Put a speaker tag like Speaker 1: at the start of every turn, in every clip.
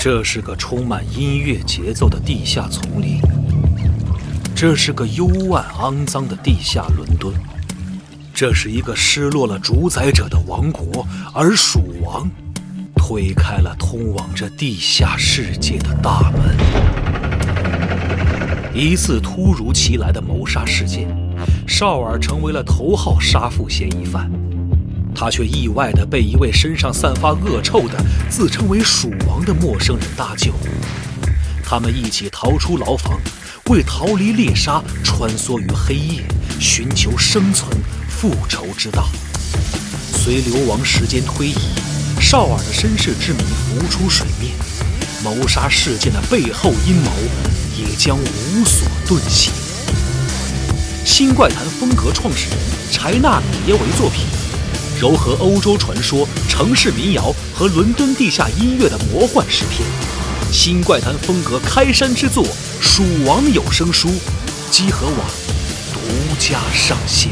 Speaker 1: 这是个充满音乐节奏的地下丛林，这是个幽暗肮脏的地下伦敦，这是一个失落了主宰者的王国，而蜀王推开了通往这地下世界的大门。一次突如其来的谋杀事件，绍尔成为了头号杀父嫌疑犯，他却意外地被一位身上散发恶臭的自称为蜀王的陌生人搭救。他们一起逃出牢房，为逃离猎杀穿梭于黑夜，寻求生存复仇之道。随流亡时间推移，绍尔的身世之谜浮出水面，谋杀事件的背后阴谋也将无所遁形。新怪谈风格创始人柴纳米耶为作品，糅合欧洲传说、城市民谣和伦敦地下音乐的魔幻诗篇。新怪谈风格开山之作《蜀王有声书》，积禾网独家上线。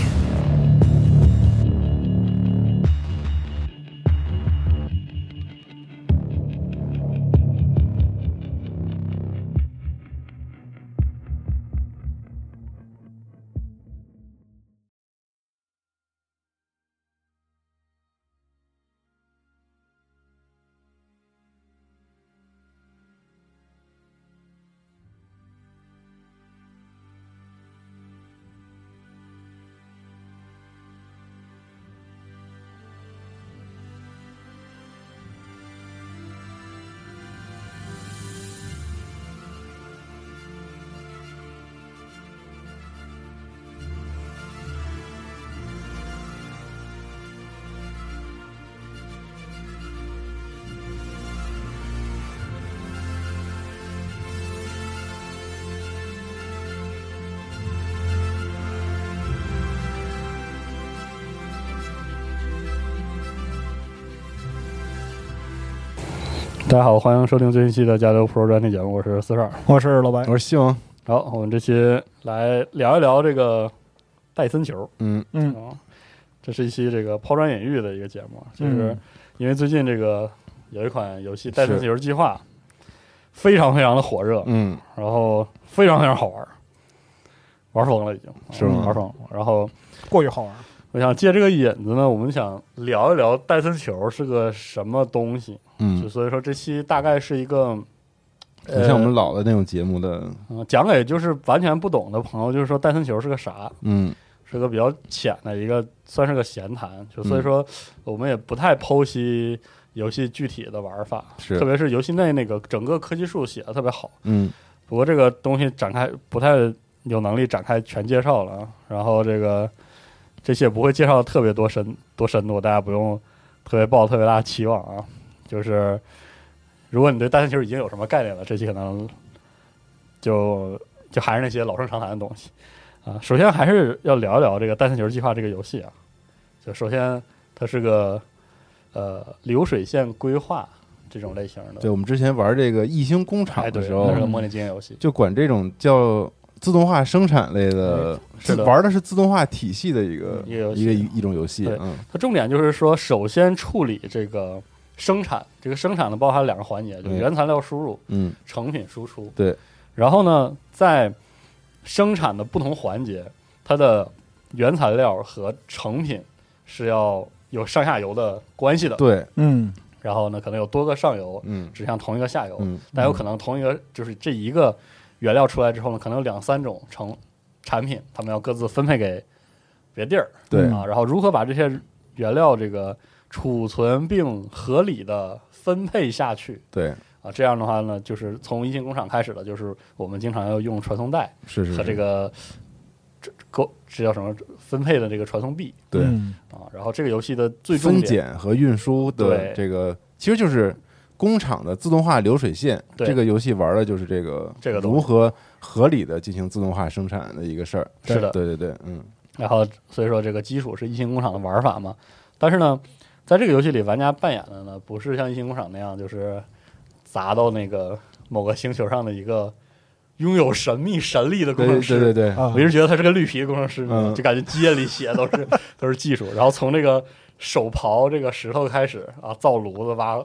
Speaker 2: 大家好，欢迎收听最新期的加流 Pro 专题节目，我是42，
Speaker 3: 我是老白，
Speaker 4: 我是西王。
Speaker 2: 好，我们这期来聊一聊这个戴森球。这是一期这个抛砖引玉的一个节目，就是因为最近这个有一款游戏戴森球计划非常非常的火热，然后非常非常好玩疯了已经，
Speaker 4: 是吗？
Speaker 2: 玩疯了，然后
Speaker 3: 过于好玩。
Speaker 2: 我想借这个引子呢，我们想聊一聊戴森球是个什么东西。就所以说这期大概是一个
Speaker 4: 很像我们老的那种节目的，
Speaker 2: 讲给就是完全不懂的朋友，就是说戴森球是个啥，是个比较浅的一个，算是个闲谈。就所以说我们也不太剖析游戏具体的玩法，特别是游戏内那个整个科技树写的特别好。不过这个东西展开不太有能力展开全介绍了，然后这些也不会介绍的特别多深度，大家不用特别抱特别大的期望啊。就是如果你对戴森球已经有什么概念了，这期可能就还是那些老生常谈的东西啊。首先还是要聊一聊这个戴森球计划这个游戏啊。就首先它是个流水线规划这种类型的。
Speaker 4: 对，我们之前玩这个异星工厂的时候，
Speaker 2: 那是个模拟经验游戏，
Speaker 4: 就管这种叫自动化生产类的，玩的是自动化体系的一种游戏。
Speaker 2: 它重点就是说，首先处理这个生产，这个生产呢包含两个环节，就是原材料输入，成品输出。
Speaker 4: 对，
Speaker 2: 然后呢，在生产的不同环节，它的原材料和成品是要有上下游的关系的。
Speaker 4: 对，
Speaker 2: 然后呢，可能有多个上游，指向同一个下游，但有可能同一个就是这一个原料出来之后呢，可能有2-3种产品，他们要各自分配给别地儿。
Speaker 4: 对
Speaker 2: 啊，然后如何把这些原料这个储存并合理的分配下去？
Speaker 4: 对
Speaker 2: 啊，这样的话呢，就是从异形工厂开始的，就是我们经常要用传送带和这个这叫什么分配的这个传送臂。
Speaker 4: 对
Speaker 2: 啊，然后这个游戏的最重点
Speaker 4: 分拣和运输的这个，其实就是工厂的自动化流水线。这个游戏玩的就是这个如何合理的进行自动化生产的一个事儿。
Speaker 2: 是的，
Speaker 4: 对，
Speaker 2: 然后所以说这个基础是异形工厂的玩法嘛，但是呢，在这个游戏里，玩家扮演的呢不是像异形工厂那样，就是砸到那个某个星球上的一个拥有神秘神力的工程师。
Speaker 4: 对，
Speaker 2: 我一直觉得他是个绿皮的工程师，就感觉基业里写都是技术。然后从这个手刨这个石头开始啊，造炉子、挖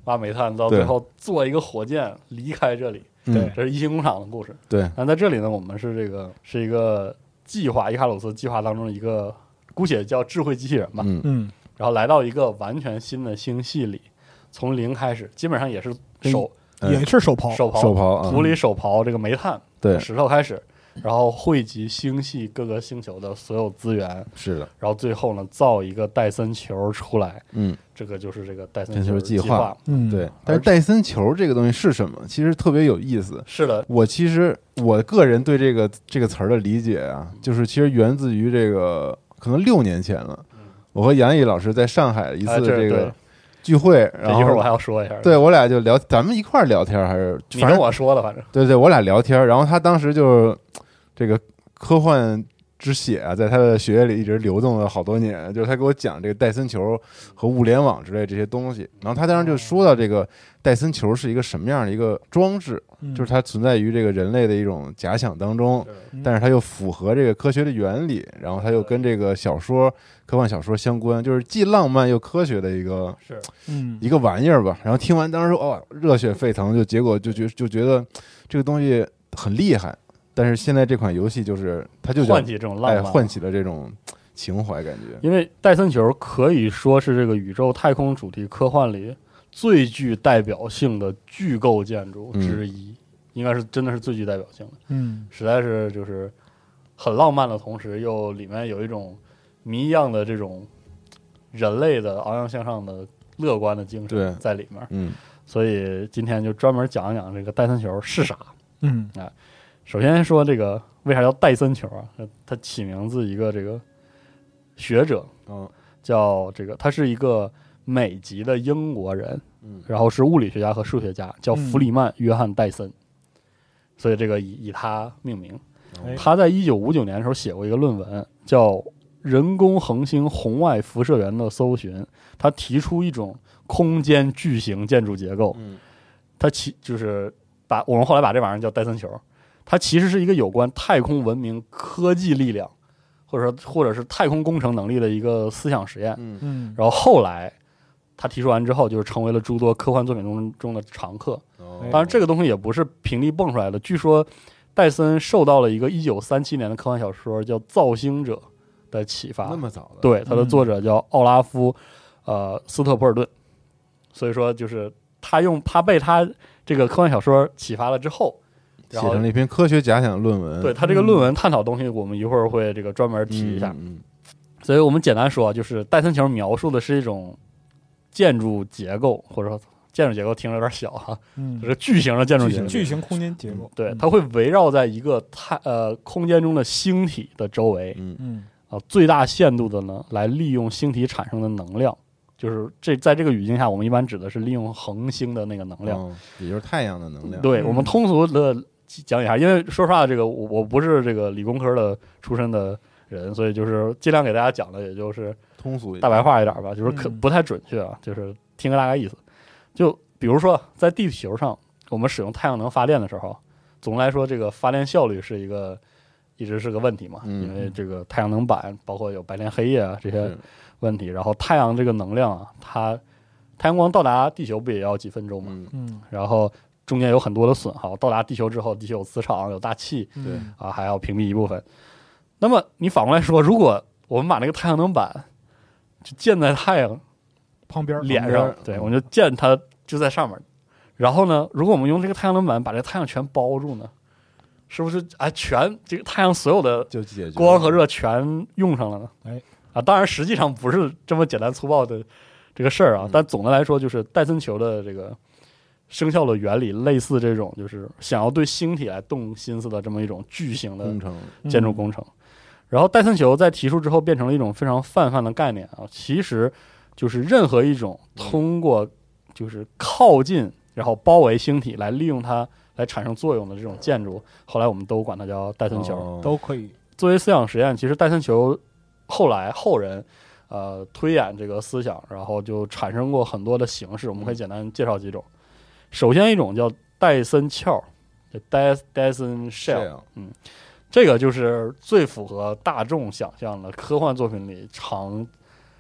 Speaker 2: 挖煤炭，到最后做一个火箭离开这里。
Speaker 4: 对，
Speaker 2: 这是一星工厂的故事。
Speaker 4: 对，
Speaker 2: 但在这里呢，我们是一个计划，伊卡鲁斯计划当中的一个，姑且叫智慧机器人吧。然后来到一个完全新的星系里，从零开始，基本上也是手刨，土里手刨这个煤炭，
Speaker 4: 对，
Speaker 2: 石头开始。然后汇集星系各个星球的所有资源，
Speaker 4: 是的。
Speaker 2: 然后最后呢，造一个戴森球出来。这个就是这个戴森球计
Speaker 4: 划。对。但是戴森球这个东西是什么？其实特别有意思。
Speaker 2: 是的，
Speaker 4: 我个人对这个词儿的理解啊，就是其实源自于这个可能6年前了。我和杨毅老师在上海一次这个聚会，然后
Speaker 2: 一会儿我还要说一下。
Speaker 4: 对，我俩就聊，咱们一块儿聊天还是？
Speaker 2: 你跟我说的，反正。
Speaker 4: 对，我俩聊天，然后他当时就。这个科幻之血啊，在他的血液里一直流动了好多年。就是他给我讲这个戴森球和物联网之类这些东西，然后他当时就说到这个戴森球是一个什么样的一个装置，就是它存在于这个人类的一种假想当中，但是它又符合这个科学的原理，然后它又跟这个科幻小说相关，就是既浪漫又科学的一个一个玩意儿吧。然后听完当时热血沸腾，结果就觉得这个东西很厉害。但是现在这款游戏就是它就
Speaker 2: 唤起这种浪漫，
Speaker 4: 唤起了这种情怀感觉。
Speaker 2: 因为戴森球可以说是这个宇宙太空主题科幻里最具代表性的巨构建筑之一，应该是真的是最具代表性的。实在是就是很浪漫的同时，又里面有一种谜一样的这种人类的昂扬向上的乐观的精神在里面。所以今天就专门讲一讲这个戴森球是啥。首先说这个为啥叫戴森球啊？它起名字一个这个学者，叫这个他是一个美籍的英国人，然后是物理学家和数学家，叫弗里曼·约翰·戴森，所以这个以他命名。他在1959年的时候写过一个论文，叫《人工恒星红外辐射源的搜寻》，他提出一种空间巨型建筑结构，他就是我们后来把这玩意儿叫戴森球。它其实是一个有关太空文明科技力量，或者是太空工程能力的一个思想实验。然后后来他提出完之后，就是成为了诸多科幻作品中的常客。当然，这个东西也不是平地蹦出来的。据说戴森受到了一个1937年的科幻小说叫《造星者》的启发。
Speaker 4: 那么早的？
Speaker 2: 对，它的作者叫奥拉夫斯特普尔顿。所以说，就是他被他这个科幻小说启发了之后。
Speaker 4: 写成了一篇科学假想论文。
Speaker 2: 对，他这个论文探讨的东西，我们一会儿会这个专门提一下。所以我们简单说，就是戴森球描述的是一种建筑结构，或者说建筑结构听着有点小哈，就是巨型的建筑结构，
Speaker 3: 巨型空间结构。
Speaker 2: 对，它会围绕在一个空间中的星体的周围，最大限度的呢来利用星体产生的能量。就是在这个语境下，我们一般指的是利用恒星的那个能量，
Speaker 4: 也就是太阳的能量。
Speaker 2: 对，我们通俗的讲一下，因为说实话，这个我不是这个理工科的出身的人，所以就是尽量给大家讲的，也就是
Speaker 4: 通俗
Speaker 2: 大白话一点吧，就是不太准确啊，就是听个大概意思。就比如说，在地球上，我们使用太阳能发电的时候，总的来说，这个发电效率一直是个问题嘛，因为这个太阳能板包括有白天黑夜啊这些问题，然后太阳这个能量啊，太阳光到达地球不也要几分钟嘛？然后中间有很多的损耗，到达地球之后，地球有磁场，有大气，还要屏蔽一部分。那么你反过来说，如果我们把那个太阳能板就建在太阳
Speaker 3: 旁边
Speaker 2: 脸上，对，我们就建它就在上面。然后呢，如果我们用这个太阳能板把这个太阳全包住呢，是不是全这个太阳所有的光和热全用上了呢？当然实际上不是这么简单粗暴的这个事儿啊，但总的来说，就是戴森球的这个生效的原理类似这种，就是想要对星体来动心思的这么一种巨型的建筑工程。然后戴森球在提出之后变成了一种非常泛泛的概念啊，其实就是任何一种通过就是靠近然后包围星体来利用它来产生作用的这种建筑，后来我们都管它叫戴森球，
Speaker 3: 都可以
Speaker 2: 作为思想实验。其实戴森球后人推演这个思想，然后就产生过很多的形式，我们可以简单介绍几种。首先一种叫戴森鞘，就 Dyson Shell， 这个就是最符合大众想象的科幻作品里常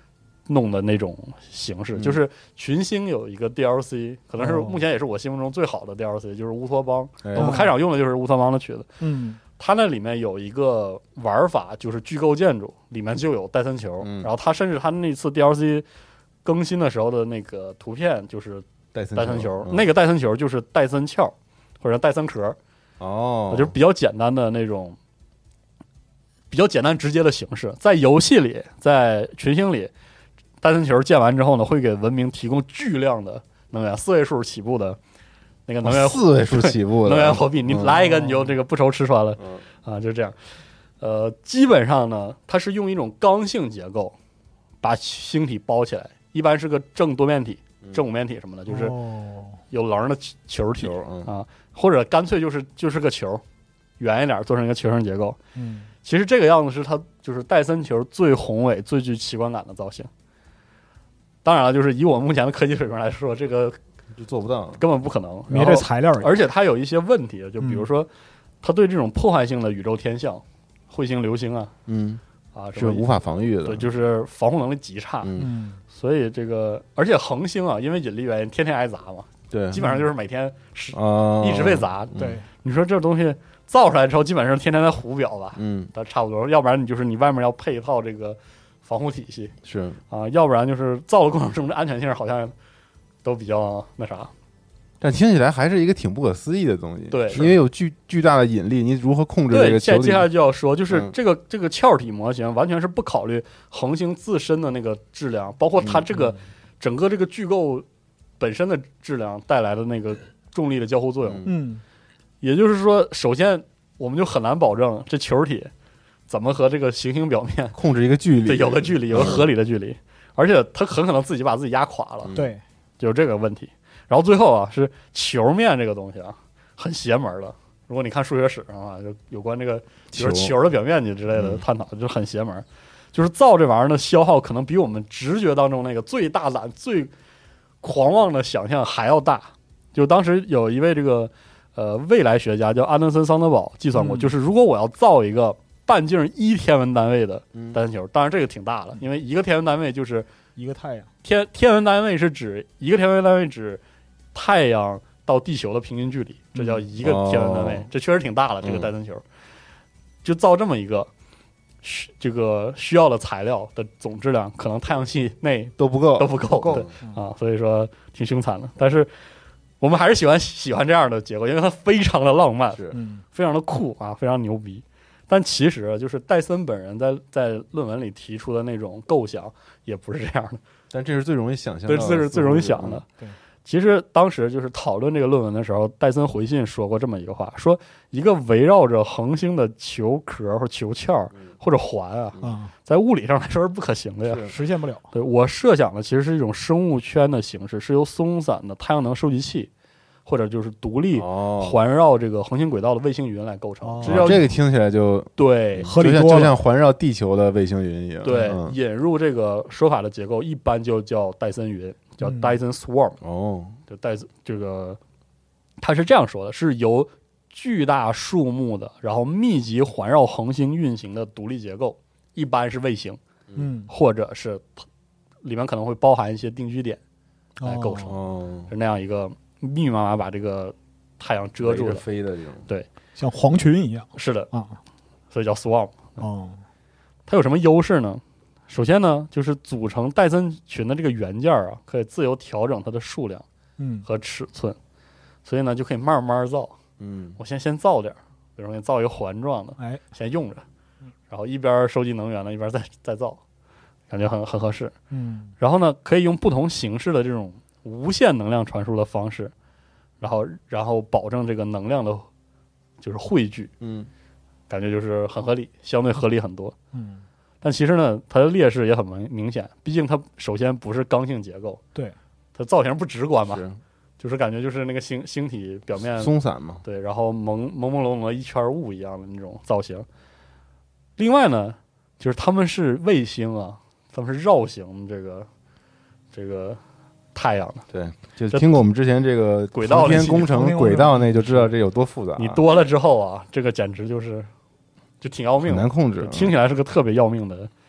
Speaker 2: 弄的那种形式，就是群星有一个 DLC， 可能是目前也是我心目中最好的 DLC， 就是乌托邦。我们开场用的就是乌托邦的曲子。它那里面有一个玩法，就是巨构建筑，里面就有戴森球。然后它甚至它那次 DLC 更新的时候的那个图片就是戴森球，那个戴森球就是戴森壳或者戴森壳。就是比较简单的那种，比较简单直接的形式。在游戏里，在群星里，戴森球建完之后呢，会给文明提供巨量的能源，4位数起步的那个能源
Speaker 4: ，4位数起步的
Speaker 2: 能源货币，你来一个你就这个不愁吃穿了就是这样。基本上呢，它是用一种刚性结构把星体包起来，一般是个正多面体、正五面体什么的，就是有棱的球体或者干脆就是个球，圆一点做成一个球形结构。其实这个样子是它就是戴森球最宏伟、最具奇观感的造型。当然了，就是以我们目前的科技水平来说，这个
Speaker 4: 就做不到，
Speaker 2: 根本不可能，
Speaker 3: 没这材料。
Speaker 2: 而且它有一些问题，就比如说，它对这种破坏性的宇宙天象、彗星、流星
Speaker 4: 是无法防御的，
Speaker 2: 对，就是防护能力极差。所以这个，而且恒星因为引力原因，天天挨砸嘛，
Speaker 4: 对，
Speaker 2: 基本上就是每天一直被砸。
Speaker 3: 对，
Speaker 2: 你说这东西造出来之后，基本上天天在胡表吧，它差不多。要不然你外面要配一套这个防护体系，
Speaker 4: 是
Speaker 2: 要不然就是造的过程中的安全性好像都比较那啥。
Speaker 4: 但听起来还是一个挺不可思议的东西，
Speaker 2: 对，
Speaker 4: 因为有巨大的引力，你如何控制这个球体？
Speaker 2: 接下来就要说，就是这个壳体模型完全是不考虑恒星自身的那个质量，包括它这个整个这个巨构本身的质量带来的那个重力的交互作用。也就是说，首先我们就很难保证这球体怎么和这个行星表面
Speaker 4: 控制一个距离，
Speaker 2: 对，有个距离，有个合理的距离，而且它很可能自己把自己压垮了。
Speaker 3: 对，
Speaker 2: 有这个问题。然后最后是球面这个东西很邪门的。如果你看数学史上就有关这个比如球的表面积之类的探讨，就很邪门。就是造这玩意儿的消耗可能比我们直觉当中那个最大胆、最狂妄的想象还要大。就当时有一位这个未来学家叫安德森·桑德堡计算过，就是如果我要造一个半径1天文单位的戴森球，当然这个挺大了，因为一个天文单位就是
Speaker 3: 一个太阳。
Speaker 2: 天文单位是指一个天文单位指太阳到地球的平均距离，这叫一个天文单位，这确实挺大了。这个戴森球就造这么一个，这个需要的材料的总质量，可能太阳系内
Speaker 4: 都不够，
Speaker 2: 对所以说挺凶残的。但是我们还是喜欢这样的结构，因为它非常的浪漫，非常的酷非常牛逼。但其实就是戴森本人在论文里提出的那种构想也不是这样的。但
Speaker 4: 这是最容易想象的，
Speaker 2: 对，这是最容易想的。
Speaker 3: 对。
Speaker 2: 其实当时就是讨论这个论文的时候，戴森回信说过这么一个话，说一个围绕着恒星的球壳或球壳或者环在物理上来说是不可行的呀，
Speaker 3: 实现不了。
Speaker 2: 对，我设想的其实是一种生物圈的形式，是由松散的太阳能收集器或者就是独立环绕这个恒星轨道的卫星云来构成。
Speaker 4: 这个听起来就
Speaker 2: 对
Speaker 3: 合理多了，
Speaker 4: 就像环绕地球的卫星云一样。
Speaker 2: 对，引入这个说法的结构一般就叫戴森云，叫 Dyson Swarm。就这个它是这样说的，是由巨大数目的然后密集环绕恒星运行的独立结构，一般是卫星，或者是里面可能会包含一些定居点来构成，是那样一个密密麻麻把这个太阳遮住的
Speaker 4: 飞的这种，
Speaker 2: 对，
Speaker 3: 像黄群一样。
Speaker 2: 是的所以叫 Swarm。它有什么优势呢？首先呢，就是组成戴森群的这个元件可以自由调整它的数量和尺寸，所以呢就可以慢慢造。我先造点，比如说你造一个环状的，先用着，然后一边收集能源呢，一边再造，感觉很合适。然后呢，可以用不同形式的这种无限能量传输的方式，然后保证这个能量的，就是汇聚。感觉就是很合理，相对合理很多。但其实呢，它的劣势也很明显，毕竟它首先不是刚性结构，
Speaker 3: 对，
Speaker 2: 它造型不直观嘛，就是感觉就是那个星体表面
Speaker 4: 松散嘛，
Speaker 2: 对，然后朦朦胧胧一圈雾一样的那种造型。另外呢，就是他们是卫星他们是绕行这个太阳的。
Speaker 4: 对，就听过我们之前这个
Speaker 2: 轨道
Speaker 4: 航天工程轨道那就知道这有多复杂。
Speaker 2: 你多了之后这个简直就挺要命的，
Speaker 4: 很难控制，
Speaker 2: 听起来是个特别要命的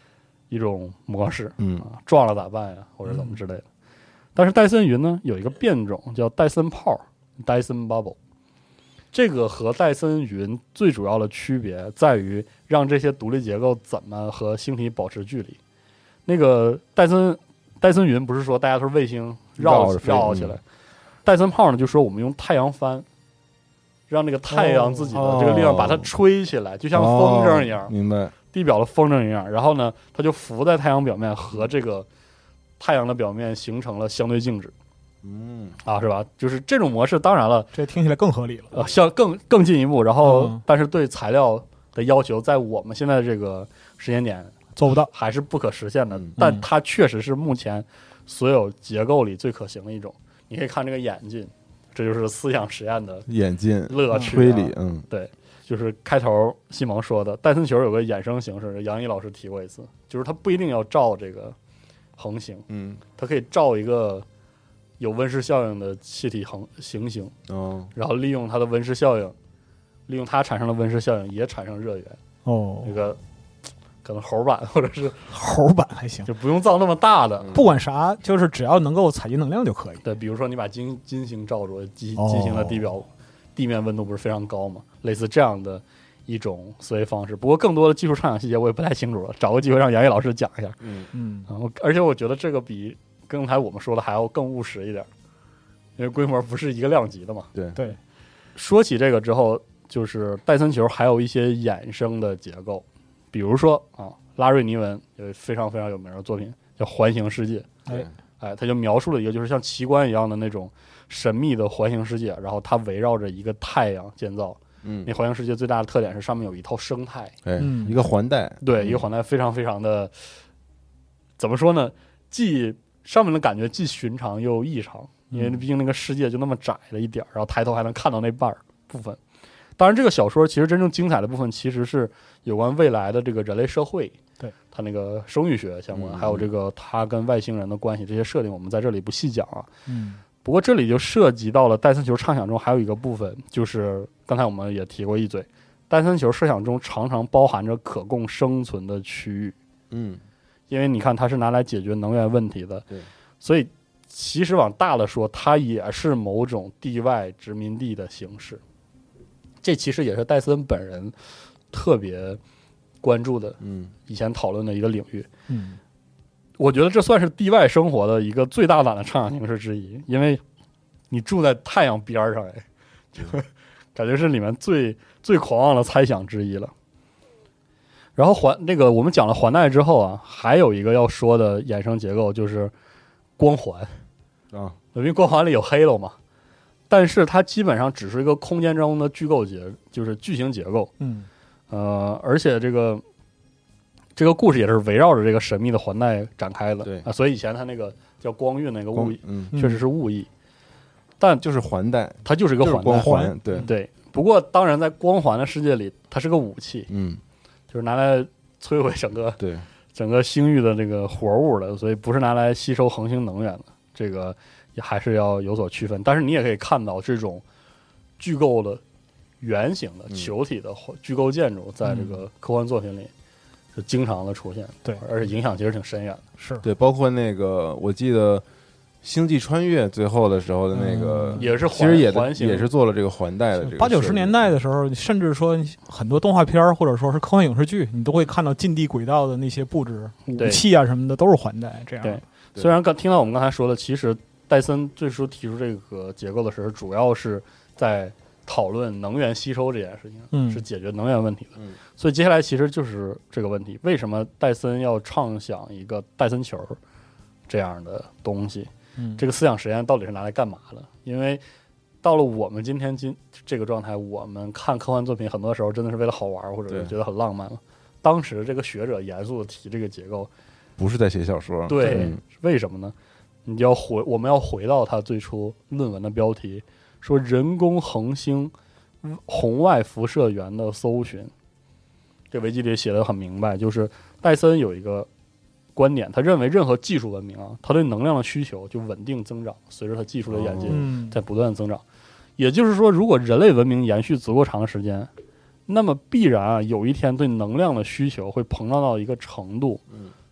Speaker 2: 一种模式，撞了咋办呀，或者怎么之类的。但是戴森云呢有一个变种叫戴森泡 Dyson Bubble， 这个和戴森云最主要的区别在于让这些独立结构怎么和星体保持距离。那个戴森云不是说大家都是卫星绕起来，戴森泡呢就说我们用太阳帆让这个太阳自己的这个力量把它吹起来，就像风筝一样，
Speaker 4: 明白？
Speaker 2: 地表的风筝一样，然后呢它就浮在太阳表面和这个太阳的表面形成了相对静止，是吧？就是这种模式，当然了，
Speaker 3: 这听起来更合理了。
Speaker 2: 像更进一步，然后但是对材料的要求，在我们现在这个时间点
Speaker 3: 做不到，
Speaker 2: 还是不可实现的。但它确实是目前所有结构里最可行的一种。你可以看这个眼镜，这就是思想实验的
Speaker 4: 眼镜
Speaker 2: 乐趣、
Speaker 4: 推理。
Speaker 2: 对，就是开头西蒙说的，戴森球有个衍生形式，杨毅老师提过一次，就是它不一定要照这个恒星，它可以照一个有温室效应的气体行星，然后利用它的温室效应，利用它产生的温室效应也产生热源。这个可能猴版或者是
Speaker 3: 猴版还行，
Speaker 2: 就不用造那么大的，
Speaker 3: 不管啥，就是只要能够采集能量就可以。
Speaker 2: 对，比如说你把金星照住，金星的地面温度不是非常高吗？类似这样的一种思维方式。不过更多的技术畅想细节我也不太清楚了，找个机会让杨毅老师讲一下。而且我觉得这个比刚才我们说的还要更务实一点，因为规模不是一个量级的嘛。
Speaker 3: 对。
Speaker 2: 说起这个之后，就是戴森球还有一些衍生的结构，比如说拉瑞尼文有非常非常有名的作品叫《环形世界》。他就描述了一个就是像奇观一样的那种神秘的环形世界，然后它围绕着一个太阳建造。那环形世界最大的特点是上面有一套生态，
Speaker 4: 一个环带，
Speaker 2: 对，一个环带非常非常的怎么说呢？既上面的感觉既寻常又异常，因为毕竟那个世界就那么窄了一点，然后抬头还能看到那半部分。当然，这个小说其实真正精彩的部分其实是有关未来的这个人类社会，
Speaker 3: 对
Speaker 2: 它那个生育学相关，还有这个它跟外星人的关系，这些设定我们在这里不细讲啊。不过这里就涉及到了戴森球畅想中还有一个部分，就是刚才我们也提过一嘴，戴森球设想中常常包含着可供生存的区域。因为你看它是拿来解决能源问题的，
Speaker 4: 对，
Speaker 2: 所以其实往大了说，它也是某种地外殖民地的形式。这其实也是戴森本人特别关注的，以前讨论的一个领域。我觉得这算是地外生活的一个最大胆的畅想形式之一，因为你住在太阳边上，就感觉是里面最狂妄的猜想之一了。然后我们讲了环带之后啊，还有一个要说的衍生结构就是光环因为光环里有 Halo 嘛，但是它基本上只是一个空间中的就是巨型结构。而且这个故事也是围绕着这个神秘的环带展开的。
Speaker 4: 对
Speaker 2: 所以以前它那个叫光晕那个误译，确实是误译，但
Speaker 4: 就是环带，
Speaker 2: 它就是一个
Speaker 4: 光环。
Speaker 2: 对。不过当然，在光环的世界里，它是个武器，就是拿来摧毁整个星域的这个活物的，所以不是拿来吸收恒星能源的。这个也还是要有所区分。但是你也可以看到这种巨构的圆形的球体的巨构建筑，在这个科幻作品里是经常的出现。
Speaker 3: 对，
Speaker 2: 而且影响其实挺深远的。
Speaker 3: 是
Speaker 4: 对，包括那个我记得星际穿越最后的时候的那个
Speaker 2: 也是
Speaker 4: 其实
Speaker 2: 也
Speaker 4: 是做了这个环带的这个
Speaker 3: 80-90年代的时候，甚至说很多动画片或者说是科幻影视剧，你都会看到近地轨道的那些布置武器啊什么的都是环带这样。
Speaker 2: 对，虽然听到我们刚才说的，其实戴森最初提出这个结构的时候，主要是在讨论能源吸收这件事情，是解决能源问题的。所以接下来其实就是这个问题：为什么戴森要畅想一个戴森球这样的东西？这个思想实验到底是拿来干嘛的？因为到了我们今天这个状态，我们看科幻作品很多时候真的是为了好玩，或者是觉得很浪漫了。当时这个学者严肃的提这个结构，
Speaker 4: 不是在写小说。
Speaker 2: 对，为什么呢？我们要回到他最初论文的标题，说人工恒星红外辐射源的搜寻。这维基里写的很明白，就是戴森有一个观点，他认为任何技术文明它对能量的需求就稳定增长，随着它技术的演进在不断增长。也就是说，如果人类文明延续足够长的时间，那么必然有一天对能量的需求会膨胀到一个程度，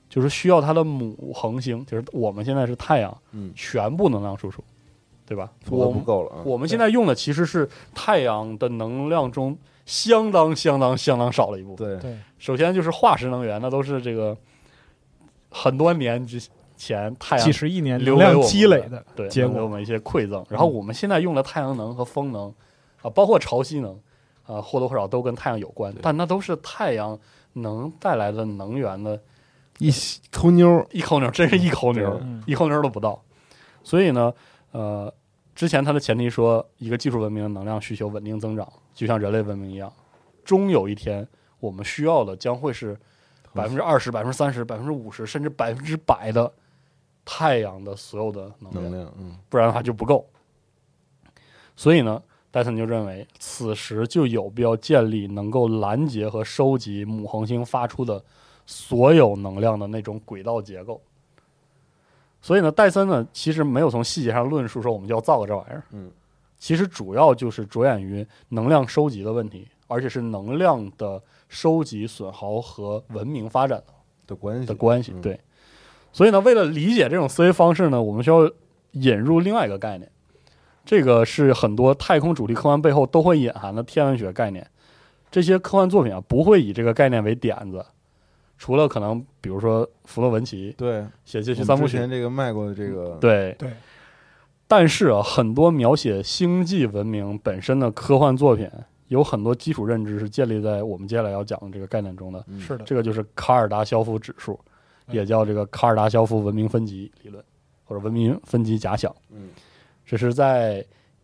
Speaker 2: 就是需要它的母恒星，就是我们现在是太阳，全部能量输出，对吧？
Speaker 4: 我不够了啊。
Speaker 2: 我们现在用的其实是太阳的能量中相当少的一部分。
Speaker 3: 对，
Speaker 2: 首先就是化石能源，那都是这个很多年之前太阳
Speaker 3: 几十亿年
Speaker 2: 流给我们
Speaker 3: 能量积累的
Speaker 2: 对，
Speaker 3: 结果
Speaker 2: 给我们一些馈赠。然后我们现在用的太阳能和风能啊，包括潮汐能啊，或多或少都跟太阳有关，但那都是太阳能带来的能源的
Speaker 4: 一抠妞，
Speaker 2: 真是一抠妞，一抠妞都不到。所以呢，之前它的前提说，一个技术文明的能量需求稳定增长，就像人类文明一样，终有一天我们需要的将会是20%、30%、50%甚至100%的太阳的所有的能量，不然的话就不够。所以呢，戴森就认为，此时就有必要建立能够拦截和收集母恒星发出的所有能量的那种轨道结构。所以呢，戴森呢其实没有从细节上论述说我们就要造个这玩意儿，其实主要就是着眼于能量收集的问题，而且是能量的收集、损耗和文明发展的关系。对，所以呢，为了理解这种思维方式呢，我们需要引入另外一个概念，这个是很多太空主题科幻背后都会隐含的天文学概念。这些科幻作品啊，不会以这个概念为点子。除了可能，比如说弗洛文奇
Speaker 4: 对
Speaker 2: 写进去三部曲，
Speaker 4: 之前这个卖过的这个
Speaker 2: 对，但是啊，很多描写星际文明本身的科幻作品，有很多基础认知是建立在我们接下来要讲的这个概念中的。
Speaker 3: 是的，
Speaker 2: 这个就是卡尔达肖夫指数，也叫这个卡尔达肖夫文明分级理论，或者文明分级假想。这是在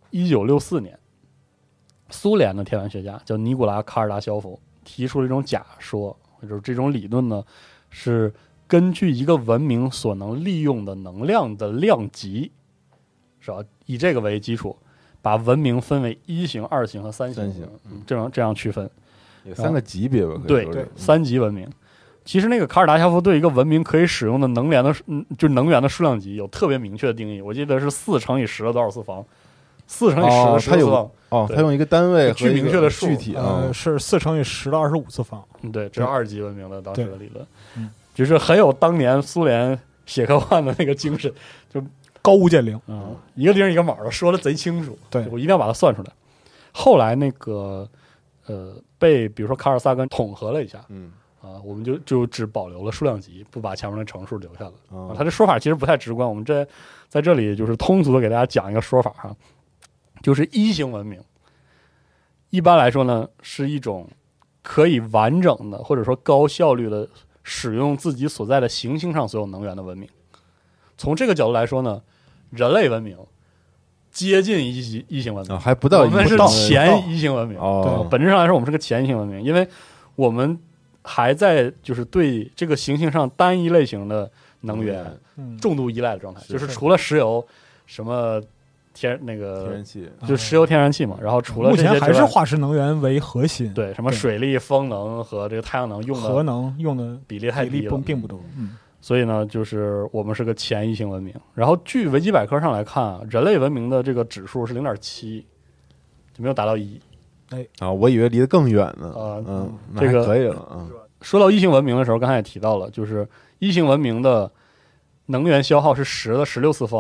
Speaker 2: 1964年，苏联的天文学家叫尼古拉·卡尔达肖夫提出了一种假说。就是这种理论呢，是根据一个文明所能利用的能量的量级，是吧？以这个为基础，把文明分为1型、2型和3型，这样区分，
Speaker 4: 有3个级别吧？
Speaker 2: 对，3级文明。其实那个卡尔达肖夫对一个文明可以使用的能源的数量级有特别明确的定义，我记得是4乘以10的多少次方，4乘以10的10次方。
Speaker 4: 他用一个单位和
Speaker 2: 具明确的数
Speaker 4: 具体
Speaker 3: 是4乘以10的25次方。
Speaker 2: 对，这是2级文明的当时的理论，就是很有当年苏联写科幻的那个精神，就
Speaker 3: 高屋建瓴，
Speaker 2: 一个零一个卯的说的贼清楚，
Speaker 3: 对，
Speaker 2: 我一定要把它算出来。后来那个被比如说卡尔萨根统合了一下，我们就只保留了数量级，不把前面的乘数留下了。他这说法其实不太直观，我们在这里就是通俗的给大家讲一个说法哈。就是1型文明，一般来说呢，是一种可以完整的或者说高效率的使用自己所在的行星上所有能源的文明。从这个角度来说呢，人类文明接近一型文明，
Speaker 4: 还不到，
Speaker 2: 我们是前1型文明。
Speaker 4: 对，
Speaker 2: 本质上来说，我们是个前1型文明，因为我们还在就是对这个行星上单一类型的能源重度依赖的状态，就是除了石油什么。天然气就石油天然气嘛，然后除了这些
Speaker 3: 目前还是化石能源为核心，
Speaker 2: 对，什么水力、风能和这个太阳能用的
Speaker 3: 核能用的
Speaker 2: 比例太低了，
Speaker 3: 并不多。
Speaker 2: 所以呢，就是我们是个前1型文明。然后据维基百科上来看啊，人类文明的这个指数是0.7，就没有达到1。
Speaker 4: 我以为离得更远呢。
Speaker 2: 这个
Speaker 4: 可以了啊。
Speaker 2: 说到1型文明的时候，刚才也提到了，就是1型文明的能源消耗是10的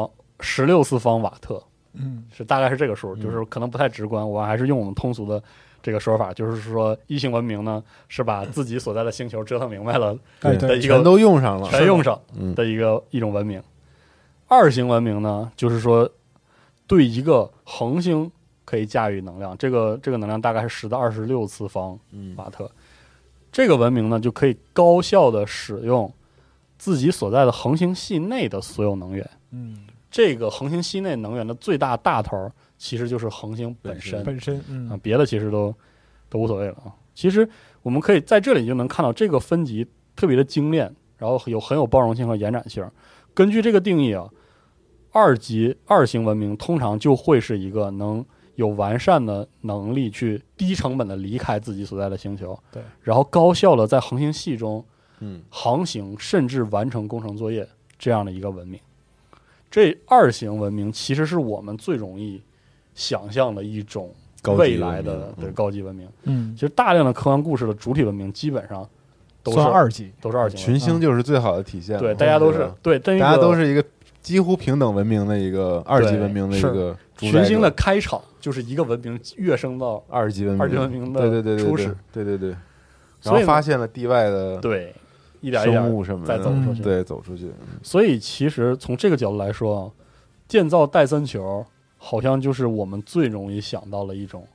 Speaker 2: 16次方瓦特。是大概是这个数，就是可能不太直观，我还是用我们通俗的这个说法，就是说1型文明呢是把自己所在的星球折腾明白了的一个
Speaker 4: 全都用上了，
Speaker 2: 全用上的一种文明。2型文明呢，就是说对一个恒星可以驾驭能量，这个能量大概是10的26次方瓦特。这个文明呢就可以高效的使用自己所在的恒星系内的所有能源。这个恒星系内能源的最大大头其实就是恒星本身别的其实都无所谓了啊。其实我们可以在这里就能看到这个分级特别的精炼，然后很有包容性和延展性。根据这个定义啊，2型文明通常就会是一个能有完善的能力去低成本的离开自己所在的星球，
Speaker 3: 对，
Speaker 2: 然后高效的在恒星系中航行甚至完成工程作业这样的一个文明。这2型文明其实是我们最容易想象的一种未来的高级文明。其实大量的科幻故事的主体文明基本上都是
Speaker 3: 算2级，
Speaker 2: 都是2星。
Speaker 4: 群星就是最好的体现了。
Speaker 2: 对，大家都是对，大
Speaker 4: 家都是一个几乎平等文明的一个2级文明的一个
Speaker 2: 群星的开场就是一个文明跃升到
Speaker 4: 2级文明
Speaker 2: 的初始，
Speaker 4: 对，然后发现了地外的
Speaker 2: 对一点
Speaker 4: 生物什么
Speaker 2: 再走出去，
Speaker 4: 对，走出去。
Speaker 2: 所以其实从这个角度来说，建造戴森球好像就是我们最容易想到了一种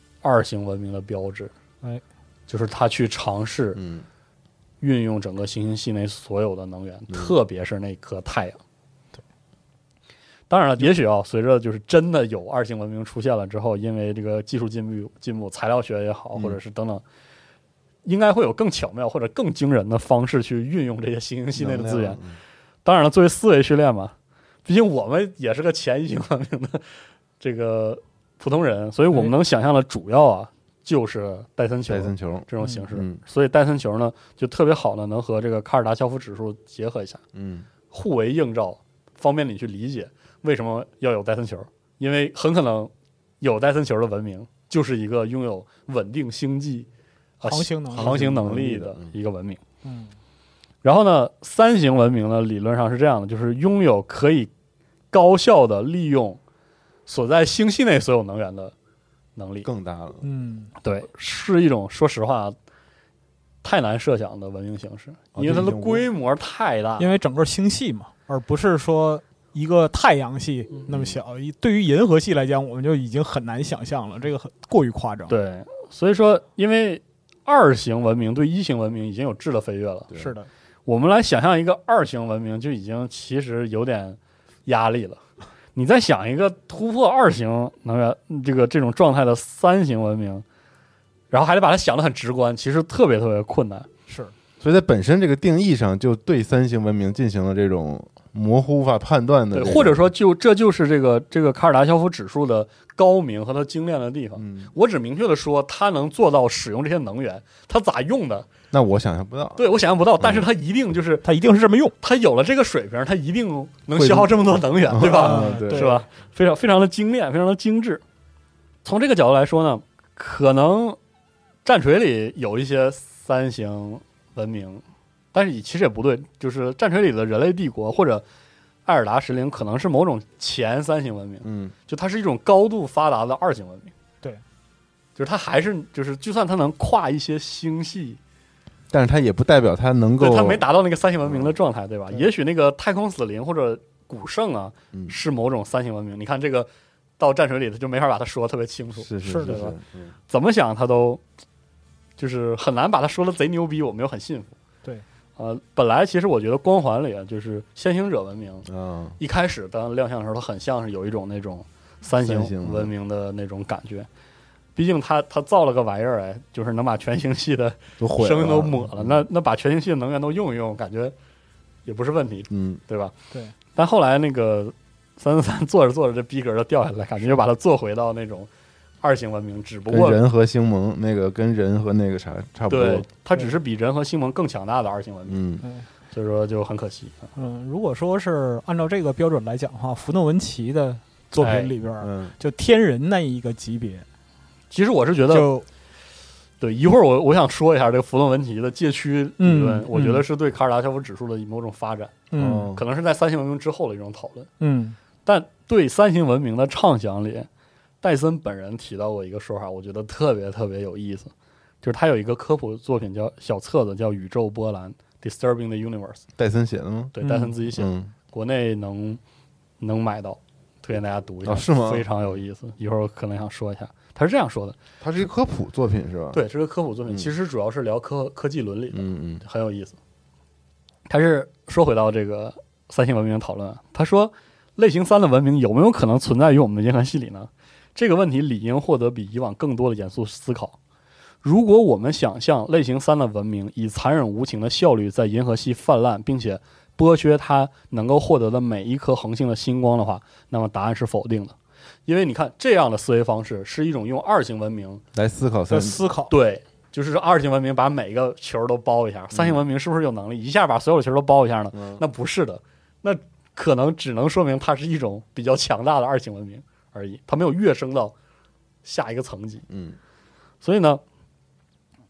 Speaker 2: 2型文明的标志。就是他去尝试运用整个行星系内所有的能源，特别是那颗太阳。
Speaker 3: 对，
Speaker 2: 当然了，也许随着就是真的有2型文明出现了之后，因为这个技术进步，材料学也好，或者是等等，应该会有更巧妙或者更惊人的方式去运用这些行星系内的资源。当然了，作为思维训练嘛，毕竟我们也是个前1型文明的这个普通人，所以我们能想象的主要就是戴森球这种形式。所以戴森球呢就特别好的能和这个卡尔达肖夫指数结合一下，互为映照，方便你去理解为什么要有戴森球。因为很可能有戴森球的文明就是一个拥有稳定星际航行能力的一个文明。然后呢3型文明呢理论上是这样的，就是拥有可以高效的利用所在星系内所有能源的能力
Speaker 4: 更大了。
Speaker 2: 对，是一种说实话太难设想的文明形式，因为它的规模太大，
Speaker 3: 因为整个星系嘛，而不是说一个太阳系那么小。对于银河系来讲，我们就已经很难想象了，这个很过于夸张。
Speaker 2: 对，所以说因为2型文明对1型文明已经有质的飞跃了，
Speaker 3: 是的，
Speaker 2: 我们来想象一个2型文明就已经其实有点压力了。你再想一个突破2型能源这种状态的3型文明，然后还得把它想得很直观，其实特别特别困难。
Speaker 3: 是，
Speaker 4: 所以在本身这个定义上，就对3型文明进行了这种模糊无法判断的，
Speaker 2: 对，或者说这就是这个卡尔达肖夫指数的高明和它精炼的地方。我只明确的说，它能做到使用这些能源，它咋用的？
Speaker 4: 那我想象不到，
Speaker 2: 对，我想象不到，但是它一定就是
Speaker 3: 它一定是这么用，
Speaker 2: 它有了这个水平，它一定能消耗这么多能源，对吧？
Speaker 4: 对，
Speaker 2: 是吧？非常非常的精炼，非常的精致。从这个角度来说呢，可能战锤里有一些3型文明，但是其实也不对，就是战锤里的人类帝国或者艾尔达10灵可能是某种前3型文明，就它是一种高度发达的2型文明。
Speaker 3: 对，
Speaker 2: 就是它还是就是就算它能跨一些星系，
Speaker 4: 但是它也不代表它能够，
Speaker 2: 对，它没达到那个3型文明的状态，对吧？也许那个太空死灵或者古圣是某种3型文明。你看这个到战锤里，他就没法把它说得特别清楚，
Speaker 3: 是
Speaker 2: 对吧？怎么想他都就是很难把它说的贼牛逼，我们又很信服。
Speaker 3: 对，
Speaker 2: 本来其实我觉得光环里就是先行者文明一开始当亮相的时候，它很像是有一种那种3型文明的那种感觉。毕竟他造了个玩意儿，就是能把全星系的生命都抹了，那把全星系的能源都用一用，感觉也不是问题，对吧？
Speaker 3: 对。
Speaker 2: 但后来那个343做着做着，这逼格就掉下来，感觉就把它做回到那种2型文明，只不过
Speaker 4: 人和星盟那个跟人和那个差不多，
Speaker 2: 对，它只是比人和星盟更强大的2型文明，所以说就很可惜。
Speaker 3: 如果说是按照这个标准来讲的话，福诺文奇的作品里边，就天人那一个级别。
Speaker 2: 其实我是觉得，对，一会儿我想说一下这个弗洛文奇的界区理论，我觉得是对卡尔达肖夫指数的某种发展，可能是在3型文明之后的一种讨论，但对3型文明的畅想里，戴森本人提到过一个说法，我觉得特别特别有意思，就是他有一个科普作品叫小册子，叫《宇宙波澜》（Disturbing the Universe），
Speaker 4: 戴森写的吗？
Speaker 2: 对，戴森自己写的，国内能买到，推荐大家读一下，
Speaker 4: 是吗？
Speaker 2: 非常有意思，一会儿我可能想说一下。他是这样说的，
Speaker 4: 它是一个科普作品是吧？
Speaker 2: 对，是个科普作品，其实主要是聊科技伦理的，很有意思。他是说回到这个3型文明的讨论，他说类型3的文明有没有可能存在于我们的银河系里呢？这个问题理应获得比以往更多的严肃思考。如果我们想象类型3的文明以残忍无情的效率在银河系泛滥，并且剥削它能够获得的每一颗恒星的星光的话，那么答案是否定的。因为你看，这样的思维方式是一种用2型文明
Speaker 4: 来思考，
Speaker 2: 对，就是2型文明把每个球都包一下，3型文明是不是有能力一下把所有的球都包一下呢？那不是的，那可能只能说明它是一种比较强大的2型文明而已，它没有跃升到下一个层级。所以呢，